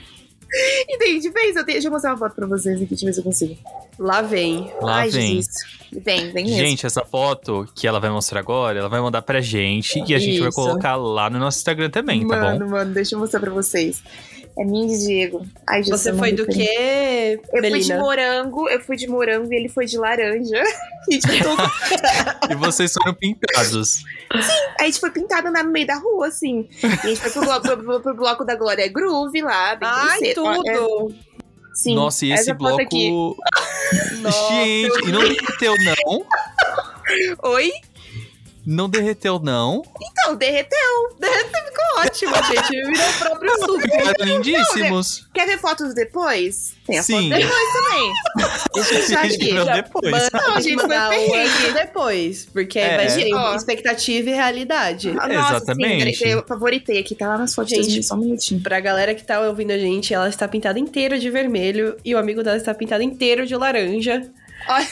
E daí, de vez, eu tenho, deixa eu mostrar uma foto pra vocês aqui, deixa eu ver se eu consigo. Lá vem. Lá Ai, vem. Jesus. Vem, vem mesmo. Gente, essa foto que ela vai mostrar agora, ela vai mandar pra gente e a gente vai Isso. colocar lá no nosso Instagram também, tá mano, bom? mano, deixa eu mostrar pra vocês. É minha de Diego. Ai, Jesus, Você foi do quê, Eu Melina? fui de morango, eu fui de morango e ele foi de laranja. E, tipo, todo- E vocês foram pintados. a gente foi pintado lá no meio da rua, assim. E a gente foi pro, blo- pro, pro, pro bloco da Glória Groove lá. bem Ai, cedo. Ó, é- tudo! sim, Nossa, e esse essa foto bloco. aqui. Nossa, Gente, e não derreteu, não? Oi? Não derreteu, não? Então, derreteu. ótimo, gente. Virou o próprio suco. Ficaram lindíssimos. Quer ver fotos depois? Tem a Sim. foto depois também. Deixa eu achar Gente, aqui. não, depois. Manda, Não, tem que gente, foi mandar um perrengue. antes e depois. Porque É. vai ter Ó. expectativa e realidade. Ah, Nossa, Exatamente. sim, eu favoritei aqui, tá lá nas fotos. Gente, Gente, só um minutinho. Pra galera que tá ouvindo a gente, ela está pintada inteira de vermelho e o amigo dela está pintado inteiro de laranja. Olha,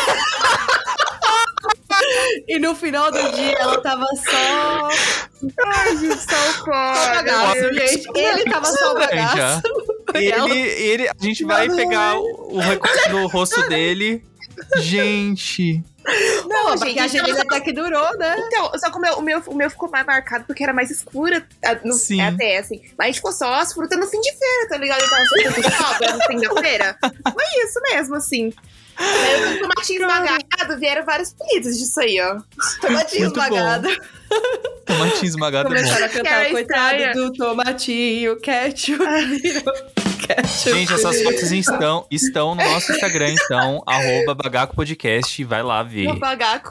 E no final do dia ela tava só. ai, gente, só o Só cor. bagaço, gente. Ele tava só o Laranja. bagaço. Ele, ele, a gente vai Não, não pegar é. o, o recorte do rosto dele. Gente. Não, a gente, maquiagem então- dele até que durou, né? Então, só que o meu, o, meu, o meu ficou mais marcado porque era mais escura a- no, Sim. até, assim. Mas a gente ficou só as frutas no fim de feira, tá ligado? Eu tava só sobra no fim da feira. Foi isso mesmo, assim. Aí o tomatinho esmagado, vieram vários apelidos disso aí, ó. Tomatinho Muito bom. esmagado. Tomatinho esmagado é bom. Começaram a cantar, Cara coitado estranha. do tomatinho, ketchup, virou ketchup. Gente, essas fotos estão, estão no nosso Instagram, então, arroba Bagaco Podcast, vai lá ver. No bagaco.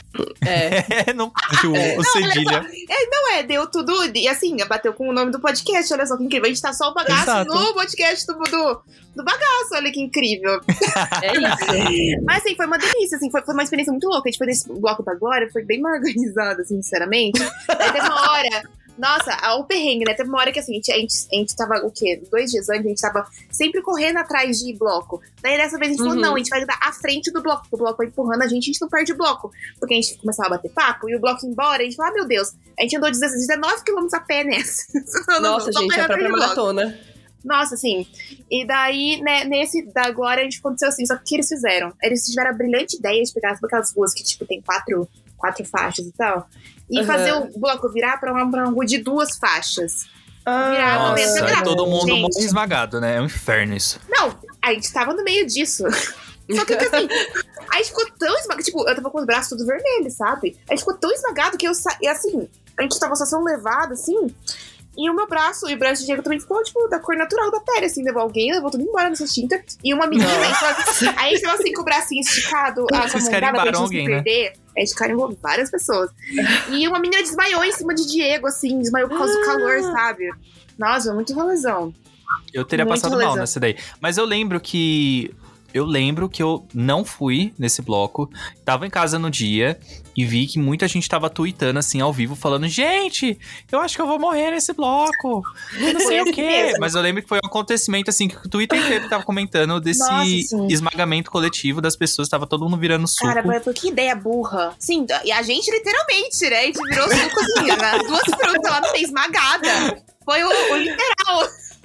É. É, não pode o, o cedilha. Não é, deu tudo. E assim, bateu com o nome do podcast. Olha só que incrível. A gente tá só o bagaço Exato. no podcast do, do, do bagaço. Olha que incrível. É isso. Mas assim, foi uma delícia, assim, foi, foi uma experiência muito louca. A gente foi nesse bloco da Glória, foi bem mais organizado, assim, sinceramente. Aí teve uma hora. Nossa, o perrengue, né? Teve uma hora que assim, a gente, a gente, a gente tava, o quê? Dois dias antes, a gente tava sempre correndo atrás de bloco. Daí dessa vez a gente Uhum. falou, não, a gente vai dar à frente do bloco. Porque o bloco vai empurrando a gente, a gente não perde o bloco. Porque a gente começava a bater papo e o bloco ia embora, a gente falou, ah, meu Deus, a gente andou dezenove quilômetros a pé nessa. Não, não, Nossa, só gente, correndo a própria atrás do bloco. maratona. Nossa, assim. E daí, né, nesse da Glória, a gente aconteceu assim, só que o que eles fizeram? Eles tiveram a brilhante ideia de pegar aquelas ruas que, tipo, tem quatro, quatro faixas e tal. E Uhum. fazer o bloco virar pra uma, pra uma rua de duas faixas. Ah, Virar no meio Nossa, da aí todo mundo Gente. morre esmagado, né? É um inferno isso. Não, a gente tava no meio disso. Só que, assim, a gente ficou tão esmagado. Tipo, eu tava com os braços todos vermelhos, sabe? A gente ficou tão esmagado que eu sa... E assim, a gente tava só sendo levado, assim. E o meu braço e o braço de Diego também ficou, tipo, da cor natural da pele, assim. Levou alguém, levou tudo embora nessa tinta. E uma menina, a gente tava, aí a gente tava assim com o bracinho esticado, a com a Vocês mão dada pra carimbaram gente alguém, não né? perder. A gente carimbou várias pessoas. E uma menina desmaiou em cima de Diego, assim. Desmaiou por causa do calor, sabe? Nossa, muito rolezão. Eu teria Muito passado mal lesão. nessa daí. Mas eu lembro que... Eu lembro que eu não fui nesse bloco. Tava em casa no dia e vi que muita gente tava tweetando assim ao vivo, falando: gente, eu acho que eu vou morrer nesse bloco. Eu não sei o quê. mesmo. Mas eu lembro que foi um acontecimento assim que o Twitter inteiro tava comentando desse Nossa, sim. esmagamento coletivo das pessoas. Tava todo mundo virando suco. Cara, foi que ideia burra. Sim, e a gente literalmente, né? A gente virou suco assim, né? Duas frutas lá não tem esmagada. Foi o, o literal.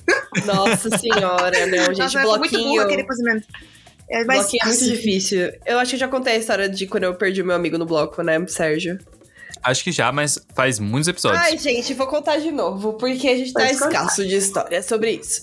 Nossa senhora, não, gente. Nossa, foi muito burro bloquinho. aquele posicionamento. É, mas, Bloquinho é muito assim, difícil. Eu acho que eu já contei a história de quando eu perdi o meu amigo no bloco, né, Sérgio? Acho que já, mas faz muitos episódios. Ai, gente, vou contar de novo, porque a gente tá Pode contar. escasso de história sobre isso.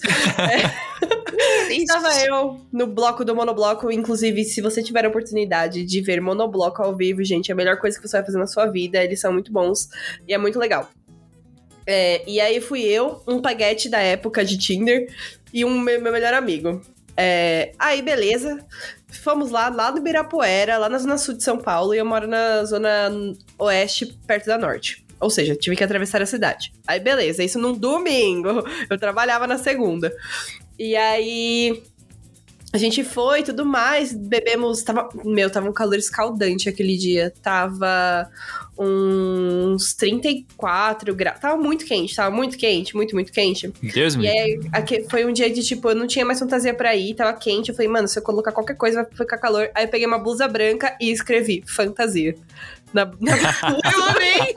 É. Ixi. Estava eu no bloco do Monobloco, inclusive, se você tiver a oportunidade de ver Monobloco ao vivo, gente, é a melhor coisa que você vai fazer na sua vida, eles são muito bons e é muito legal. É, e aí fui eu, um paguete da época de Tinder e um meu, meu melhor amigo. É, aí, beleza. Fomos lá, lá do Ibirapuera, lá na zona sul de São Paulo, e eu moro na zona oeste, perto da norte. Ou seja, tive que atravessar a cidade. Aí, beleza, isso num domingo. Eu trabalhava na segunda. E aí... A gente foi e tudo mais, bebemos... Tava, meu, tava um calor escaldante aquele dia. Tava uns trinta e quatro graus. Tava muito quente, tava muito quente, muito, muito quente. Deus me E livre. aí, aqui, foi um dia de, tipo, eu não tinha mais fantasia pra ir, tava quente. Eu falei, mano, se eu colocar qualquer coisa, vai ficar calor. Aí eu peguei uma blusa branca e escrevi, fantasia. Na, na... Eu amei!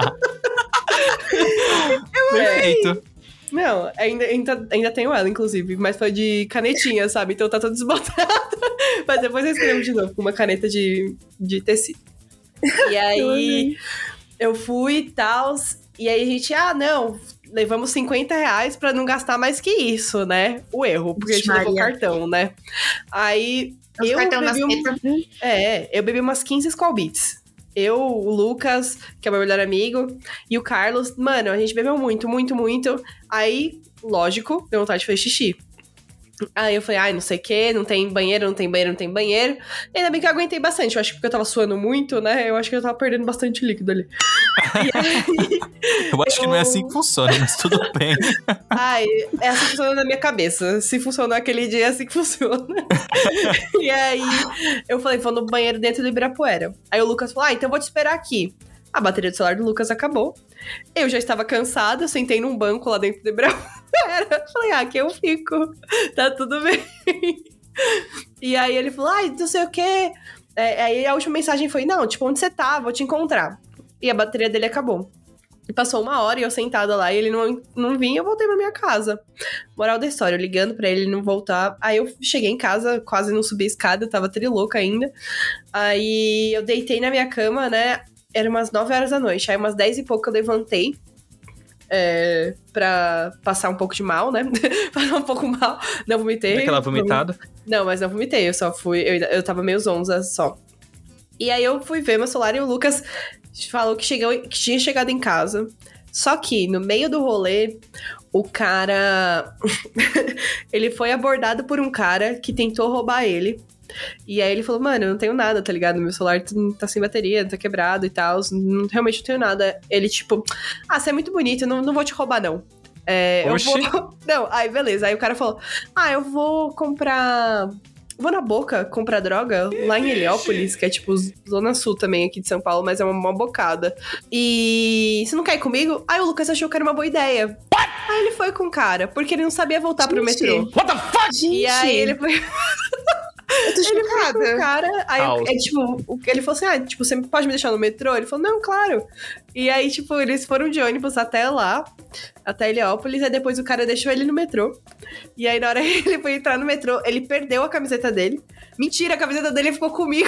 Perfeito. Não, ainda, ainda, ainda tenho ela, inclusive, mas foi de canetinha, sabe? Então tá tudo desbotado. Mas depois eu escrevo de novo com uma caneta de, de tecido. E aí, eu fui e tal. E aí a gente, ah, não, levamos cinquenta reais pra não gastar mais que isso, né? O erro, porque a gente levou cartão, né? Aí Os eu cartão bebi, nas um, tetas. é, eu bebi umas quinze Skol Beats. Eu, o Lucas, que é meu melhor amigo, e o Carlos. Mano, a gente bebeu muito, muito, muito. Aí, lógico, deu vontade de fazer xixi. Aí eu falei, ai, não sei o que, não tem banheiro, não tem banheiro, não tem banheiro. E ainda bem que eu aguentei bastante. Eu acho que porque eu tava suando muito, né? Eu acho que eu tava perdendo bastante líquido ali. E aí, eu acho eu... que não é assim que funciona, mas tudo bem. Ai, é assim que funciona na minha cabeça. Se funcionou aquele dia, é assim que funciona. E aí, eu falei, vou no banheiro dentro do Ibirapuera. Aí o Lucas falou, ah, então eu vou te esperar aqui. A bateria do celular do Lucas acabou. Eu já estava cansada, sentei num banco lá dentro do Ibirapuera. Falei, ah, aqui eu fico. Tá tudo bem. E aí ele falou, ai, não sei o quê. É, aí a última mensagem foi, não, tipo, onde você tá? Vou te encontrar. E a bateria dele acabou. E passou uma hora e eu sentada lá e ele não, não vinha, eu voltei pra minha casa. Moral da história, eu ligando pra ele, ele não voltar. Aí eu cheguei em casa, quase não subi a escada, tava trilouca ainda. Aí eu deitei na minha cama, né? Era umas nove horas da noite. Aí umas dez e pouco eu levantei. É, pra passar um pouco de mal, né? Passar um pouco mal. Não vomitei. Aquela vomitada? Não, mas não vomitei. Eu só fui... Eu, eu tava meio zonza só. E aí eu fui ver meu celular e o Lucas falou que, chegou, que tinha chegado em casa. Só que no meio do rolê, o cara... ele foi abordado por um cara que tentou roubar ele. E aí ele falou, mano, eu não tenho nada, tá ligado? Meu celular tá sem bateria, tá quebrado e tal. Não, realmente não tenho nada. Ele, tipo, ah, você é muito bonito, não, não vou te roubar, não. É, eu vou... Não, aí beleza. Aí o cara falou, ah, eu vou comprar... Vou na Boca comprar droga lá em Heliópolis, que é tipo Zona Sul também aqui de São Paulo, mas é uma, uma bocada. E você não quer ir comigo? Aí o Lucas achou que era uma boa ideia. What? Aí ele foi com o cara, porque ele não sabia voltar Gente. pro metrô. What the fuck? Gente. E aí ele foi... Eu tô ele foi com o cara, aí Au. é, tipo, ele falou assim, ah, tipo, você pode me deixar no metrô? Ele falou, não, claro. E aí, tipo, eles foram de ônibus até lá, até Heliópolis, aí depois o cara deixou ele no metrô. E aí, na hora que ele foi entrar no metrô, ele perdeu a camiseta dele. Mentira, a camiseta dele ficou comigo.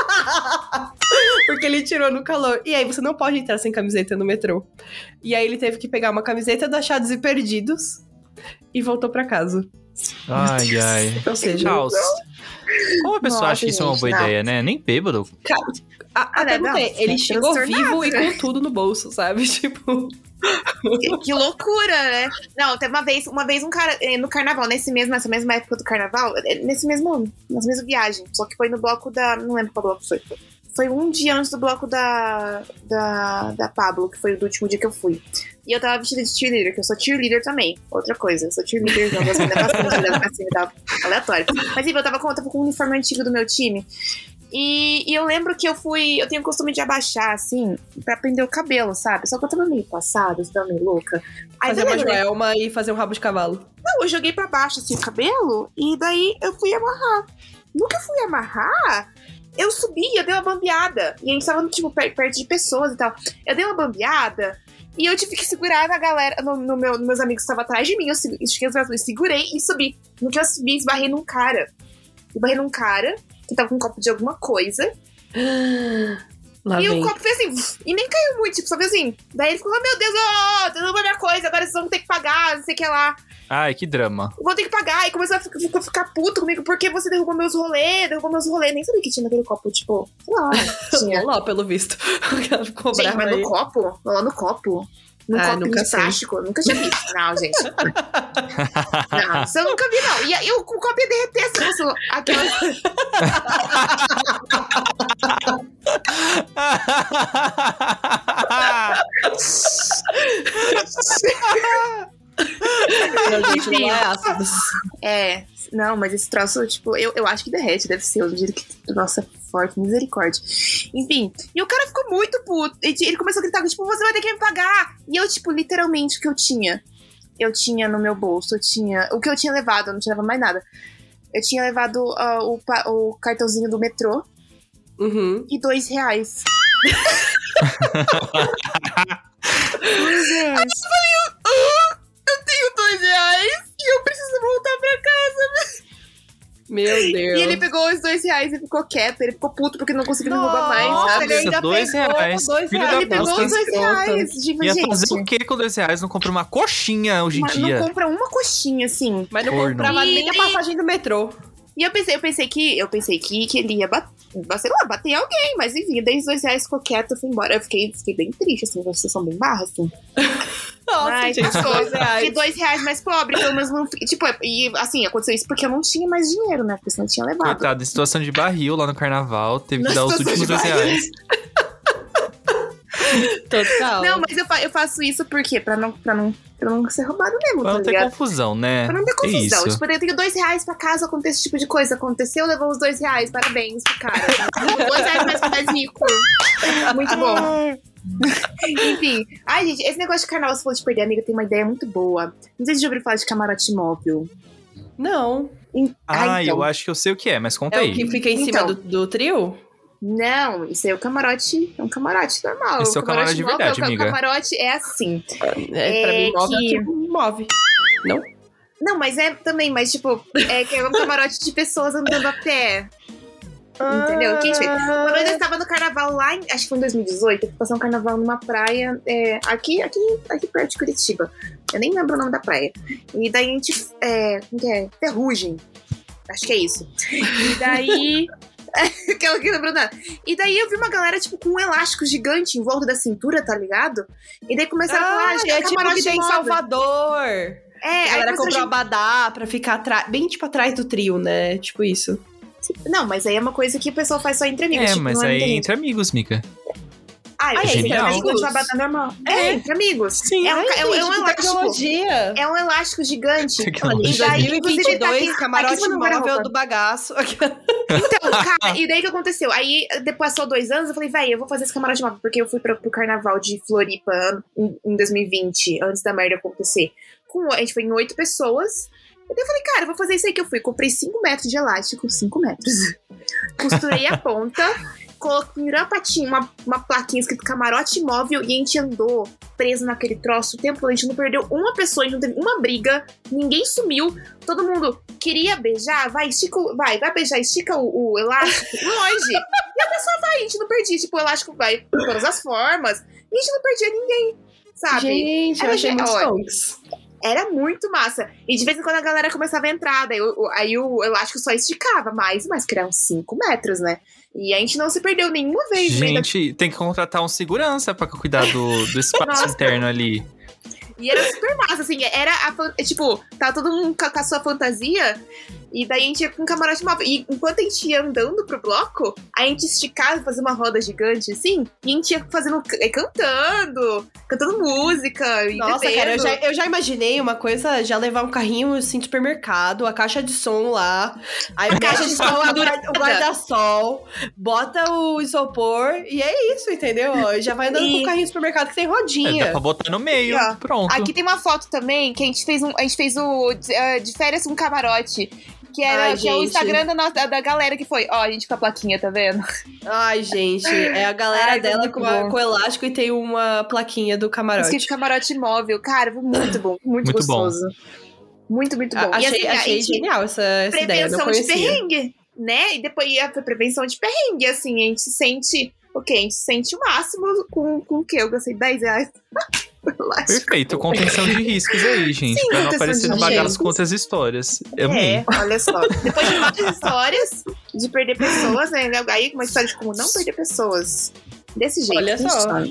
Porque ele tirou no calor. E aí, você não pode entrar sem camiseta no metrô. E aí, ele teve que pegar uma camiseta do Achados e Perdidos e voltou pra casa. Ai, ai. Ou seja... Caos. Como a pessoa Nossa, acha que isso é uma boa gente, ideia, né? Nem bêbado. Cara, a, até não, porque ele chegou vivo e né? com tudo no bolso, sabe? Tipo... Que, que loucura, né? Não, teve uma vez, uma vez um cara no carnaval, nesse mesmo, nessa mesma época do carnaval, nesse mesmo, nessa mesma viagem, só que foi no bloco da, não lembro qual bloco foi. Foi um dia antes do bloco da, da, da Pablo, que foi o do último dia que eu fui. E eu tava vestida de cheerleader, que eu sou cheerleader também. Outra coisa, eu sou cheerleader, não gosto ainda bastante olhando pra cima e tal, aleatório. Mas enfim, eu tava com, eu tava com um uniforme antigo do meu time. E, e eu lembro que eu fui, eu tenho o costume de abaixar, assim, pra prender o cabelo, sabe? Só que eu tava meio passada, eu tava meio louca. Aí, fazer beleza, uma joelma e fazer um rabo de cavalo. Não, eu joguei pra baixo, assim, o cabelo, e daí eu fui amarrar. No que eu fui amarrar, eu subi, eu dei uma bambeada. E a gente tava, tipo, per- perto de pessoas e tal. Eu dei uma bambeada e eu tive que segurar na galera, no, no meu, nos meus amigos que estavam atrás de mim. Eu segurei e subi. No que eu subi, esbarrei num cara. Esbarrei num cara que tava com um copo de alguma coisa. Lá e vem. o copo fez assim, e nem caiu muito, tipo, só fez assim. Daí ele ficou, oh, meu Deus, ó, oh, derrubou minha coisa, agora vocês vão ter que pagar, não sei o que lá. Ai, que drama. Vou ter que pagar. E começou a ficar, ficar, ficar puto comigo, porque você derrubou meus rolês, derrubou meus rolês. Nem sabia que tinha naquele copo, tipo, sei lá, tinha. Lá, pelo visto. Ficou Gente, mas aí. no copo? Lá no copo? No Ah, copo nunca de sei. plástico? Eu nunca tinha visto. Não, gente. Não, isso eu nunca vi, não. E aí o, o copo ia derreter se fosse aquela... Não, gente, não é ácidos. É, não, mas esse troço, tipo, eu, eu acho que derrete, deve ser. Eu digo que, nossa, forte, misericórdia. Enfim, e o cara ficou muito puto. Ele, ele começou a gritar, tipo, você vai ter que me pagar. E eu, tipo, literalmente, o que eu tinha? Eu tinha no meu bolso, eu tinha... O que eu tinha levado, eu não tinha levado mais nada. Eu tinha levado uh, o, o cartãozinho do metrô Uhum. e dois reais. Dois reais. Eu falei, uh, eu tenho dois reais e eu preciso voltar pra casa. Meu Deus. E ele pegou os dois reais e ficou quieto. Ele ficou puto porque não conseguiu me roubar mais, Nossa, sabe? ele ainda dois pegou reais. dois Filho reais. da Ele pegou puta. os dois reais. Tipo, Ia gente, fazer o que com dois reais? Não compra uma coxinha hoje em mas dia. não compra uma coxinha, assim. Mas não Corno. comprava E nem a daí- passagem do metrô. E eu pensei, eu pensei que eu pensei que, que ele ia bater, sei lá, bater em alguém, mas enfim, dez dois reais ficou quieto, eu fui embora. Eu fiquei, fiquei bem triste, assim, vocês são bem barras, assim. Nossa, Ai, gente, passou. dois reais. Fiquei dois reais mais pobre, pelo menos não. fi- Tipo, e assim, aconteceu isso porque eu não tinha mais dinheiro, né? Porque senão eu tinha levado. Coitado, em situação de barril lá no carnaval, teve que Na dar os situação últimos de dois barril. reais. Total. Não, mas eu, fa- eu faço isso por quê? Pra não, pra não, pra não ser roubado mesmo, Pra tá não ter ligado? confusão, né? Pra não ter Que confusão. isso? Tipo, eu tenho dois reais pra caso aconteça esse tipo de coisa. Aconteceu, levou os dois reais. Parabéns pro cara. Dois reais mais pra mais rico. Muito bom. Enfim. Ai, gente, esse negócio de carnaval, você falou de perder amiga, tem uma ideia muito boa. Não sei se já ouviu falar de camarote móvel. Não. Em- Ah, então. eu acho que eu sei o que é, mas conta É aí. o que fica em Então. cima do, do trio? Não, isso aí é o camarote, é um camarote normal. Esse é o camarote de móvel, verdade, o amiga. camarote é assim. É, pra É mim, móvel que- é tipo move. Não? Não, mas é também, mas tipo, é que é um camarote de pessoas andando a pé. Entendeu? O que a gente fez? Uma vez eu estava no carnaval lá, em, acho que foi em dois mil e dezoito, eu fui passar um carnaval numa praia, é, aqui, aqui, aqui perto de Curitiba. Eu nem lembro o nome da praia. E daí a gente, é, como que é? Ferrugem. Acho que é isso. E daí... Aquela que lembrou nada. E daí eu vi uma galera, tipo, com um elástico gigante em volta da cintura, tá ligado? E daí começaram a falar, Ah, acho que é é tipo camarote que tem em móvel. Salvador. É, A aí galera começou comprou a abadá pra ficar atrás, bem tipo atrás do trio, né? Tipo isso. Não, mas aí é uma coisa que o pessoal faz só entre amigos. É, tipo, mas não é aí muita gente. entre amigos, Mica. Ah, Ah, é genial. entre amigos, uma batata normal. É, entre amigos. Sim, é um, ai, ca- é um- é gente, um que elástico. tecnologia. É um elástico gigante. Tecnologia. E daí, dois mil e vinte e inclusive, tá dois, aqui- aqui camarote foi no móvel guarda-roupa. do bagaço. Então, cara, e daí o que aconteceu? Aí, depois passou dois anos, eu falei, véi, eu vou fazer esse camarote móvel, porque eu fui pro, pro carnaval de Floripa em, em dois mil e vinte, antes da merda acontecer. Com, a gente foi em oito pessoas. E daí eu falei, cara, eu vou fazer isso aí que eu fui. Comprei cinco metros de elástico, cinco metros. Costurei a ponta, coloquei uma patinha, uma, uma plaquinha escrito camarote móvel, e a gente andou preso naquele troço o tempo todo. A gente não perdeu uma pessoa, a gente não teve uma briga, ninguém sumiu. Todo mundo queria beijar, vai, estica o, vai, vai beijar, estica o, o elástico longe. E a pessoa vai, a gente não perdia. Tipo, o elástico vai por todas as formas. E a gente não perdia ninguém, sabe? Gente, eu Era achei muito genial. stonks. Era muito massa. E de vez em quando a galera começava a entrar, daí o, o- aí o elástico só esticava mais, mas que eram cinco metros, né? E a gente não se perdeu nenhuma vez. no meio da- Gente, tem que contratar um segurança pra cuidar do, do espaço Nossa. interno ali. E era super massa, assim, era a, fan- tipo, tava todo mundo com a, com a sua fantasia, e daí a gente ia com um camarote móvel. E enquanto a gente ia andando pro bloco, a gente esticava, fazia uma roda gigante, assim, e a gente ia fazendo, eh, cantando, cantando música, e Nossa, bebendo. cara, eu já, eu já imaginei uma coisa, já levar um carrinho assim de supermercado, a caixa de som lá, aí a caixa de som, a guarda- o guarda-sol, bota o isopor e é isso, entendeu? Ó, já vai andando E- com o carrinho de supermercado que tem É, rodinha. dá pra botar no meio, Aqui, ó. pronto. Aqui tem uma foto também, que a gente fez, um, a gente fez o eh, de férias com camarote. Que era Ai, que é o gente. Instagram da, nossa- da galera que foi. Ó, a gente com a plaquinha, tá vendo? Ai, gente, é a galera Ai, foi dela muito com, a- bom. com elástico e tem uma plaquinha do camarote. Escrito camarote móvel. Cara, foi muito bom. Muito, Muito bom. gostoso. Muito, muito bom. A- E achei assim, a achei gente- genial essa, essa ideia, não prevenção de conhecia. perrengue, né? E depois ia pra prevenção de perrengue, assim, a gente se sente. Ok, a gente se sente o máximo com, com o quê? Eu gastei dez reais. Perfeito, contenção de riscos aí, gente. Sim, pra não contenção aparecer de no bagaço riscos. com outras histórias. Eu amei. É, olha só. Depois de várias histórias de perder pessoas, né? Aí uma história de como não perder pessoas. Desse jeito. Olha só. funciona.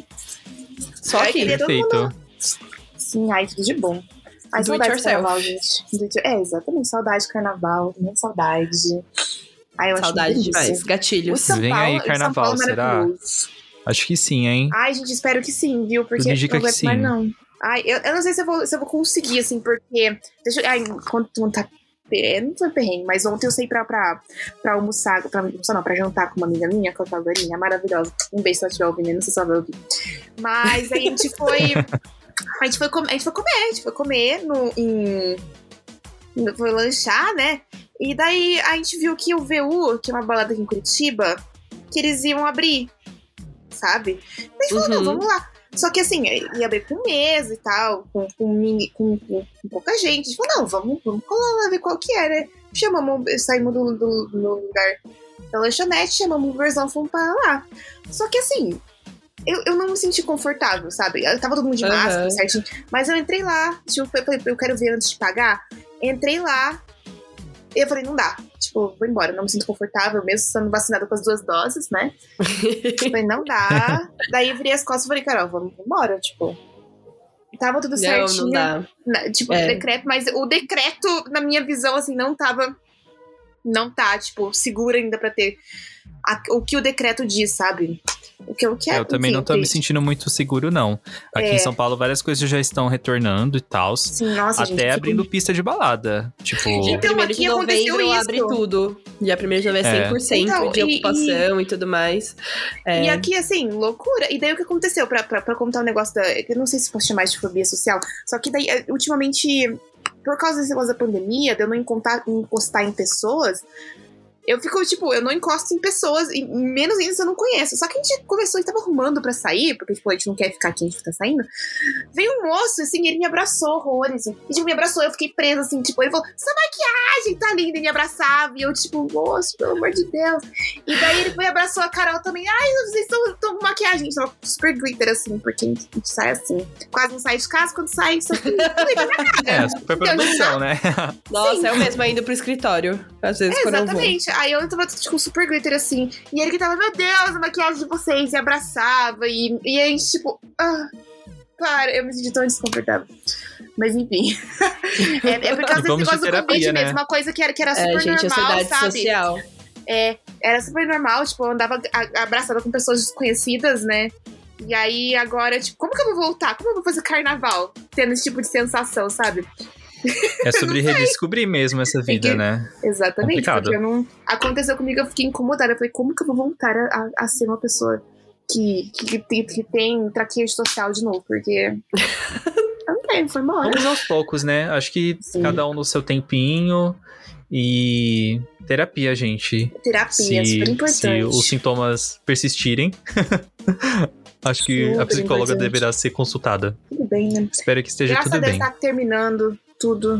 Só Ai, que queria todo mundo- Perfeito. Sim, ai, tudo de bom. Ai, Do it saudade de yourself. carnaval, gente. Do it- É, exatamente. Saudade de carnaval. Não saudade. Ai, eu acho saudade uma delícia. demais, O gatilhos. São Vem Paulo, aí, o São carnaval, Paulo é será? maravilhoso. Acho que sim, hein? Ai, gente, espero que sim, viu? Porque Tudo indica não que aguento mais, sim. não. Ai, eu, eu não sei se eu, vou, se eu vou conseguir, assim, porque... Deixa eu... Ai, enquanto não tá... é, Não foi perrengue, mas ontem eu saí pra, pra, pra almoçar, pra almoçar não, pra jantar com uma amiga minha, com a Claudarinha, maravilhosa. Um beijo se ela estiver ouvindo, não sei se ela vai ouvir. Mas aí a gente foi... A gente foi, com, a gente foi comer, a gente foi comer no, em... no- Foi lanchar, né? E daí a gente viu que o V U, que é uma balada aqui em Curitiba, que eles iam abrir, sabe? Daí a gente falou, Uhum. não, vamos lá. Só que assim, ia abrir com mesa e tal, com, com, mini, com, com, com pouca gente. A gente falou, não, vamos, vamos colar lá, ver qual que é, né? chamamos, saímos do, do, do lugar da lanchonete, chamamos o Uberzão, fomos para lá. Só que assim, eu, eu não me senti confortável, sabe? Eu tava todo mundo de Uhum. máscara, certinho. Mas eu entrei lá, tipo, eu falei, eu quero ver antes de pagar. Entrei lá, e eu falei, não dá. Tipo, vou embora, não me sinto confortável, mesmo sendo vacinada com as duas doses, né? Eu falei, não dá. Daí eu virei as costas e falei, Carol, vamos embora, tipo. Tava tudo Não, certinho. não dá. Na, tipo, É. o decreto, mas o decreto, na minha visão, assim, não tava. Não tá, tipo, seguro ainda pra ter a, o que o decreto diz, sabe? O que eu quero. Eu também não tô me sentindo muito seguro, não. Aqui É. em São Paulo, várias coisas já estão retornando e tal. Sim, nossa, gente, Até eu abrindo fico- pista de balada. Tipo, Dia Então, primeiro aqui de aconteceu novembro isso. abre tudo. Dia primeiro de novembro é É. cem por cento Então, de e- ocupação e, tudo mais. É. E aqui, assim, loucura. E daí o que aconteceu? Pra, pra, pra contar um negócio da. Eu não sei se posso chamar de fobia social. Só que daí, eh, ultimamente, por causa desse negócio da pandemia, de eu não encostar, encostar em pessoas. Eu fico, tipo, eu não encosto em pessoas, e menos ainda se eu não conheço. Só que a gente começou e tava arrumando pra sair, porque, tipo, a gente não quer ficar aqui, a gente tá saindo. Veio um moço, assim, ele me abraçou horrores. E, tipo, me abraçou, eu fiquei presa, assim, tipo, ele falou, sua maquiagem tá linda, e me abraçava. E eu, tipo, moço, pelo amor de Deus. E daí ele foi e abraçou a Carol também. Ai, vocês estão com maquiagem. A gente tava super glitter, assim, porque a gente, a gente sai assim. Quase não sai de casa, quando sai, só que glitter na cara. é, super produção, né? Nossa, eu mesma indo pro escritório. Às vezes, É, quando eu vou. exatamente. Aí eu tava tipo, super glitter assim. E ele que tava, meu Deus, a maquiagem de vocês. E abraçava. E, e a gente, tipo, ah, para, eu me senti tão desconfortável. Mas enfim. é, é por causa desse Vamos de negócio do terapia, Covid né? mesmo. Uma coisa que era, que era É, super gente, normal, ansiedade sabe? social. É, era super normal, tipo, eu andava a- abraçada com pessoas desconhecidas, né? E aí agora, tipo, como que eu vou voltar? Como eu vou fazer carnaval? Tendo esse tipo de sensação, sabe? É sobre redescobrir mesmo essa vida, que- né? Exatamente, Complicado. porque eu não. Aconteceu comigo, eu fiquei incomodada. Eu falei, como que eu vou voltar a, a- a ser uma pessoa que, que, que, que tem traquejo social de novo? Porque. Eu não tenho, foi embora. Vamos aos poucos, né? Acho que Sim. cada um no seu tempinho. E terapia, gente. Terapia, Se, super importante. se os sintomas persistirem, acho que a Super psicóloga importante. deverá ser consultada. Tudo bem, né? Espero que esteja Graças a tudo Deus bem. tá terminando tudo.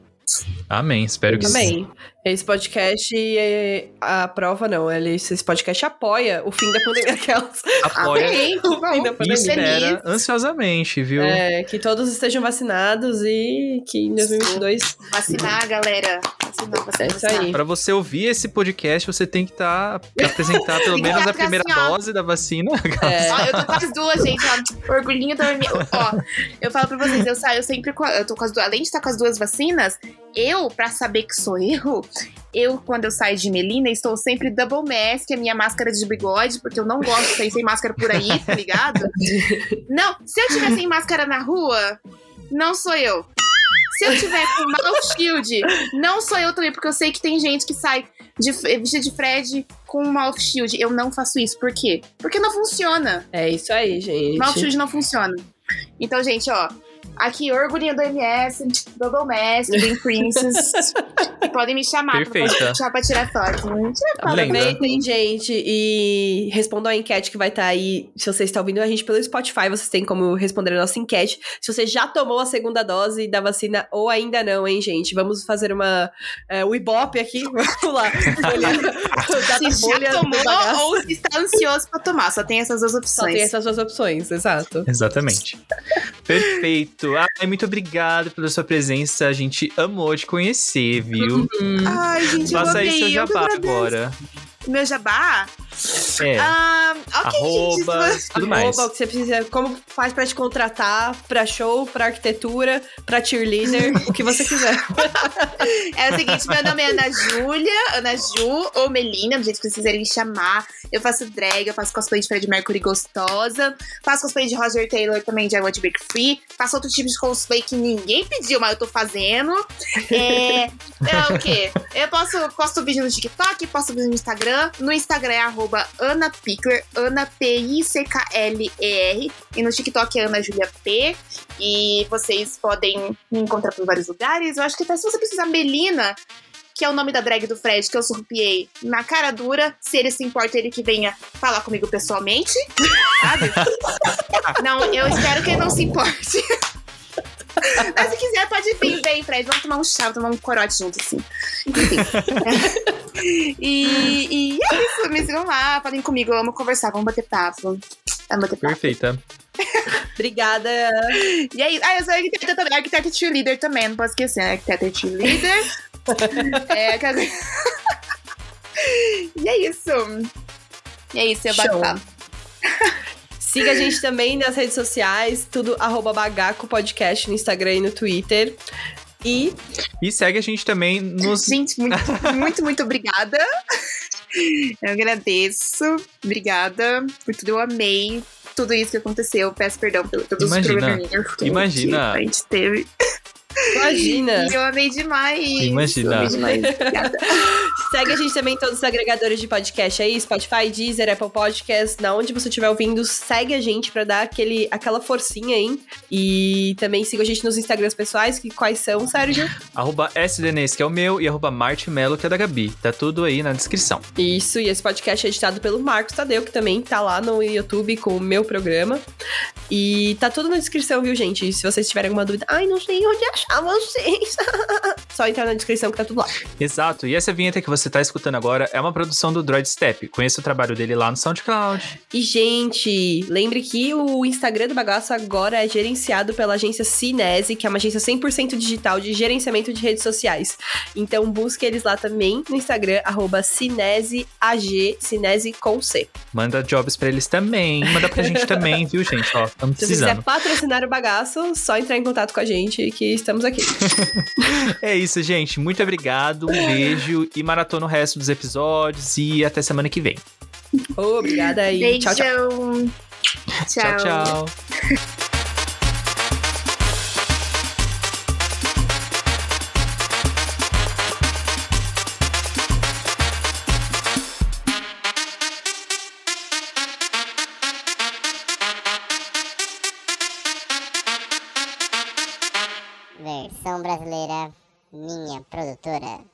Amém, espero que sim. Também. Esse podcast é a prova, não. Ele, esse podcast apoia o fim da pandemia. Aquelas. Apoia Amém, que O fim da bom. e pandemia. espera ansiosamente, viu? É, que todos estejam vacinados e que em dois mil e vinte e dois. Vacinar, galera. Vacinar, vacinar, É isso vacinar. aí. Pra você ouvir esse podcast, você tem que tá, apresentar pelo Tem que menos tá a primeira assim, ó. dose da vacina. É. Ó, eu tô com as duas, gente, ó. Orgulhinho da minha. Ó, eu falo pra vocês, eu saio sempre com. a- Eu tô com as duas. Além de estar com as duas vacinas, eu, pra saber que sou eu, eu, quando eu saio de Melina, estou sempre double mask, a minha máscara de bigode, porque eu não gosto de sair sem máscara por aí, tá ligado? Não, se eu tiver sem máscara na rua, não sou eu. Se eu tiver com mouth shield, não sou eu também, porque eu sei que tem gente que sai de, vestida de Fred com mouth shield. Eu não faço isso. Por quê? Porque não funciona. É isso aí, gente. Mouth shield não funciona. Então, gente, ó. Aqui, orgulhinho do M S, Double Mask, Green Princess. Podem me chamar Perfeita. pra, pra, pra tirar foto. Né? Tira foto. Lenda. Aproveitem, gente, e respondam a enquete que vai estar aí. Se você está ouvindo a gente pelo Spotify, vocês têm como responder a nossa enquete. Se você já tomou a segunda dose da vacina ou ainda não, hein, gente? Vamos fazer uma é, o Ibope aqui. Vamos lá. Olhar o Se Datafolha já do tomou bagaço. ou se está ansioso pra tomar. Só tem essas duas Só opções. tem essas duas opções, exato. Exatamente. Perfeito. Ai, muito obrigado pela sua presença. A gente amou te conhecer, viu? Ai, gente, eu Faça aí amei. seu eu que jabá agradeço. agora. Meu jabá? É. Ah, ok, Arroba, gente. tudo mais. Arroba, o que você precisa, como faz pra te contratar, pra show, pra arquitetura, pra cheerleader, o que você quiser. É o seguinte, meu nome é Ana Júlia, Ana Ju, ou Melina, do jeito que vocês quiserem me chamar. Eu faço drag, eu faço cosplay de Freddie Mercury gostosa. Faço cosplay de Roger Taylor também, de I Want to Break Free. Faço outro tipo de cosplay que ninguém pediu, mas eu tô fazendo. É, é o quê? Eu posso, posto vídeo no TikTok, posto vídeo no Instagram. No Instagram é arroba Ana Pickler, Ana P I C K L E R. E no TikTok é Ana Júlia P. E vocês podem me encontrar por vários lugares. Eu acho que até se você precisar Melina, que é o nome da drag do Fred, que eu surrupiei na cara dura, se ele se importa, ele que venha falar comigo pessoalmente, sabe? Não, eu espero que ele não se importe. Mas se quiser, pode vir, vem, Fred. Vamos tomar um chá, vamos tomar um corote junto, assim. Enfim. e, e é isso, me sigam lá, falem comigo, eu amo conversar, vamos bater papo. Vamos bater papo. Perfeita. Obrigada. E aí, ah, eu sou arquiteta também, arquiteta cheerleader também, não posso esquecer, né? Arquiteta cheerleader. é, quer dizer... E é isso. E é isso, eu bato papo. Siga a gente também nas redes sociais, tudo arroba Bagaco Podcast no Instagram e no Twitter. E... E segue a gente também nos... Gente, muito, muito, muito obrigada. Eu agradeço. Obrigada por tudo, eu amei tudo isso que aconteceu. Peço perdão por todos Imagina, os probleminhas imagina. que a gente teve. Imagina. E eu amei demais. Imagina. Eu amei demais. Obrigada. Segue a gente também em todos os agregadores de podcast aí, Spotify, Deezer, Apple Podcasts, na onde você estiver ouvindo, segue a gente pra dar aquele, aquela forcinha aí. E também siga a gente nos Instagrams pessoais, que quais são, Sérgio? Arroba sdnes, que é o meu, e arroba martimelo, que é da Gabi. Tá tudo aí na descrição. Isso, e esse podcast é editado pelo Marcos Tadeu, que também tá lá no YouTube com o meu programa. E tá tudo na descrição, viu, gente? E se vocês tiverem alguma dúvida, ai, não sei onde achar vocês, só entrar na descrição que tá tudo lá. Exato, e essa vinheta que você tá escutando agora é uma produção do Droid Step. Conheça o trabalho dele lá no SoundCloud. E, gente, lembre que o Instagram do Bagaço agora é gerenciado pela agência Cinese, que é uma agência cem por cento digital de gerenciamento de redes sociais. Então, busque eles lá também no Instagram, arroba CineseAG, Cinese com C. Manda jobs pra eles também. Manda pra gente também, viu, gente? Ó, estamos Se você quiser precisando. patrocinar o Bagaço, só entrar em contato com a gente que estamos aqui. É isso, gente. Muito obrigado, um beijo e maratona o resto dos episódios e até semana que vem. Obrigada e Beijão. tchau, tchau. Tchau, tchau. Versão brasileira, minha produtora.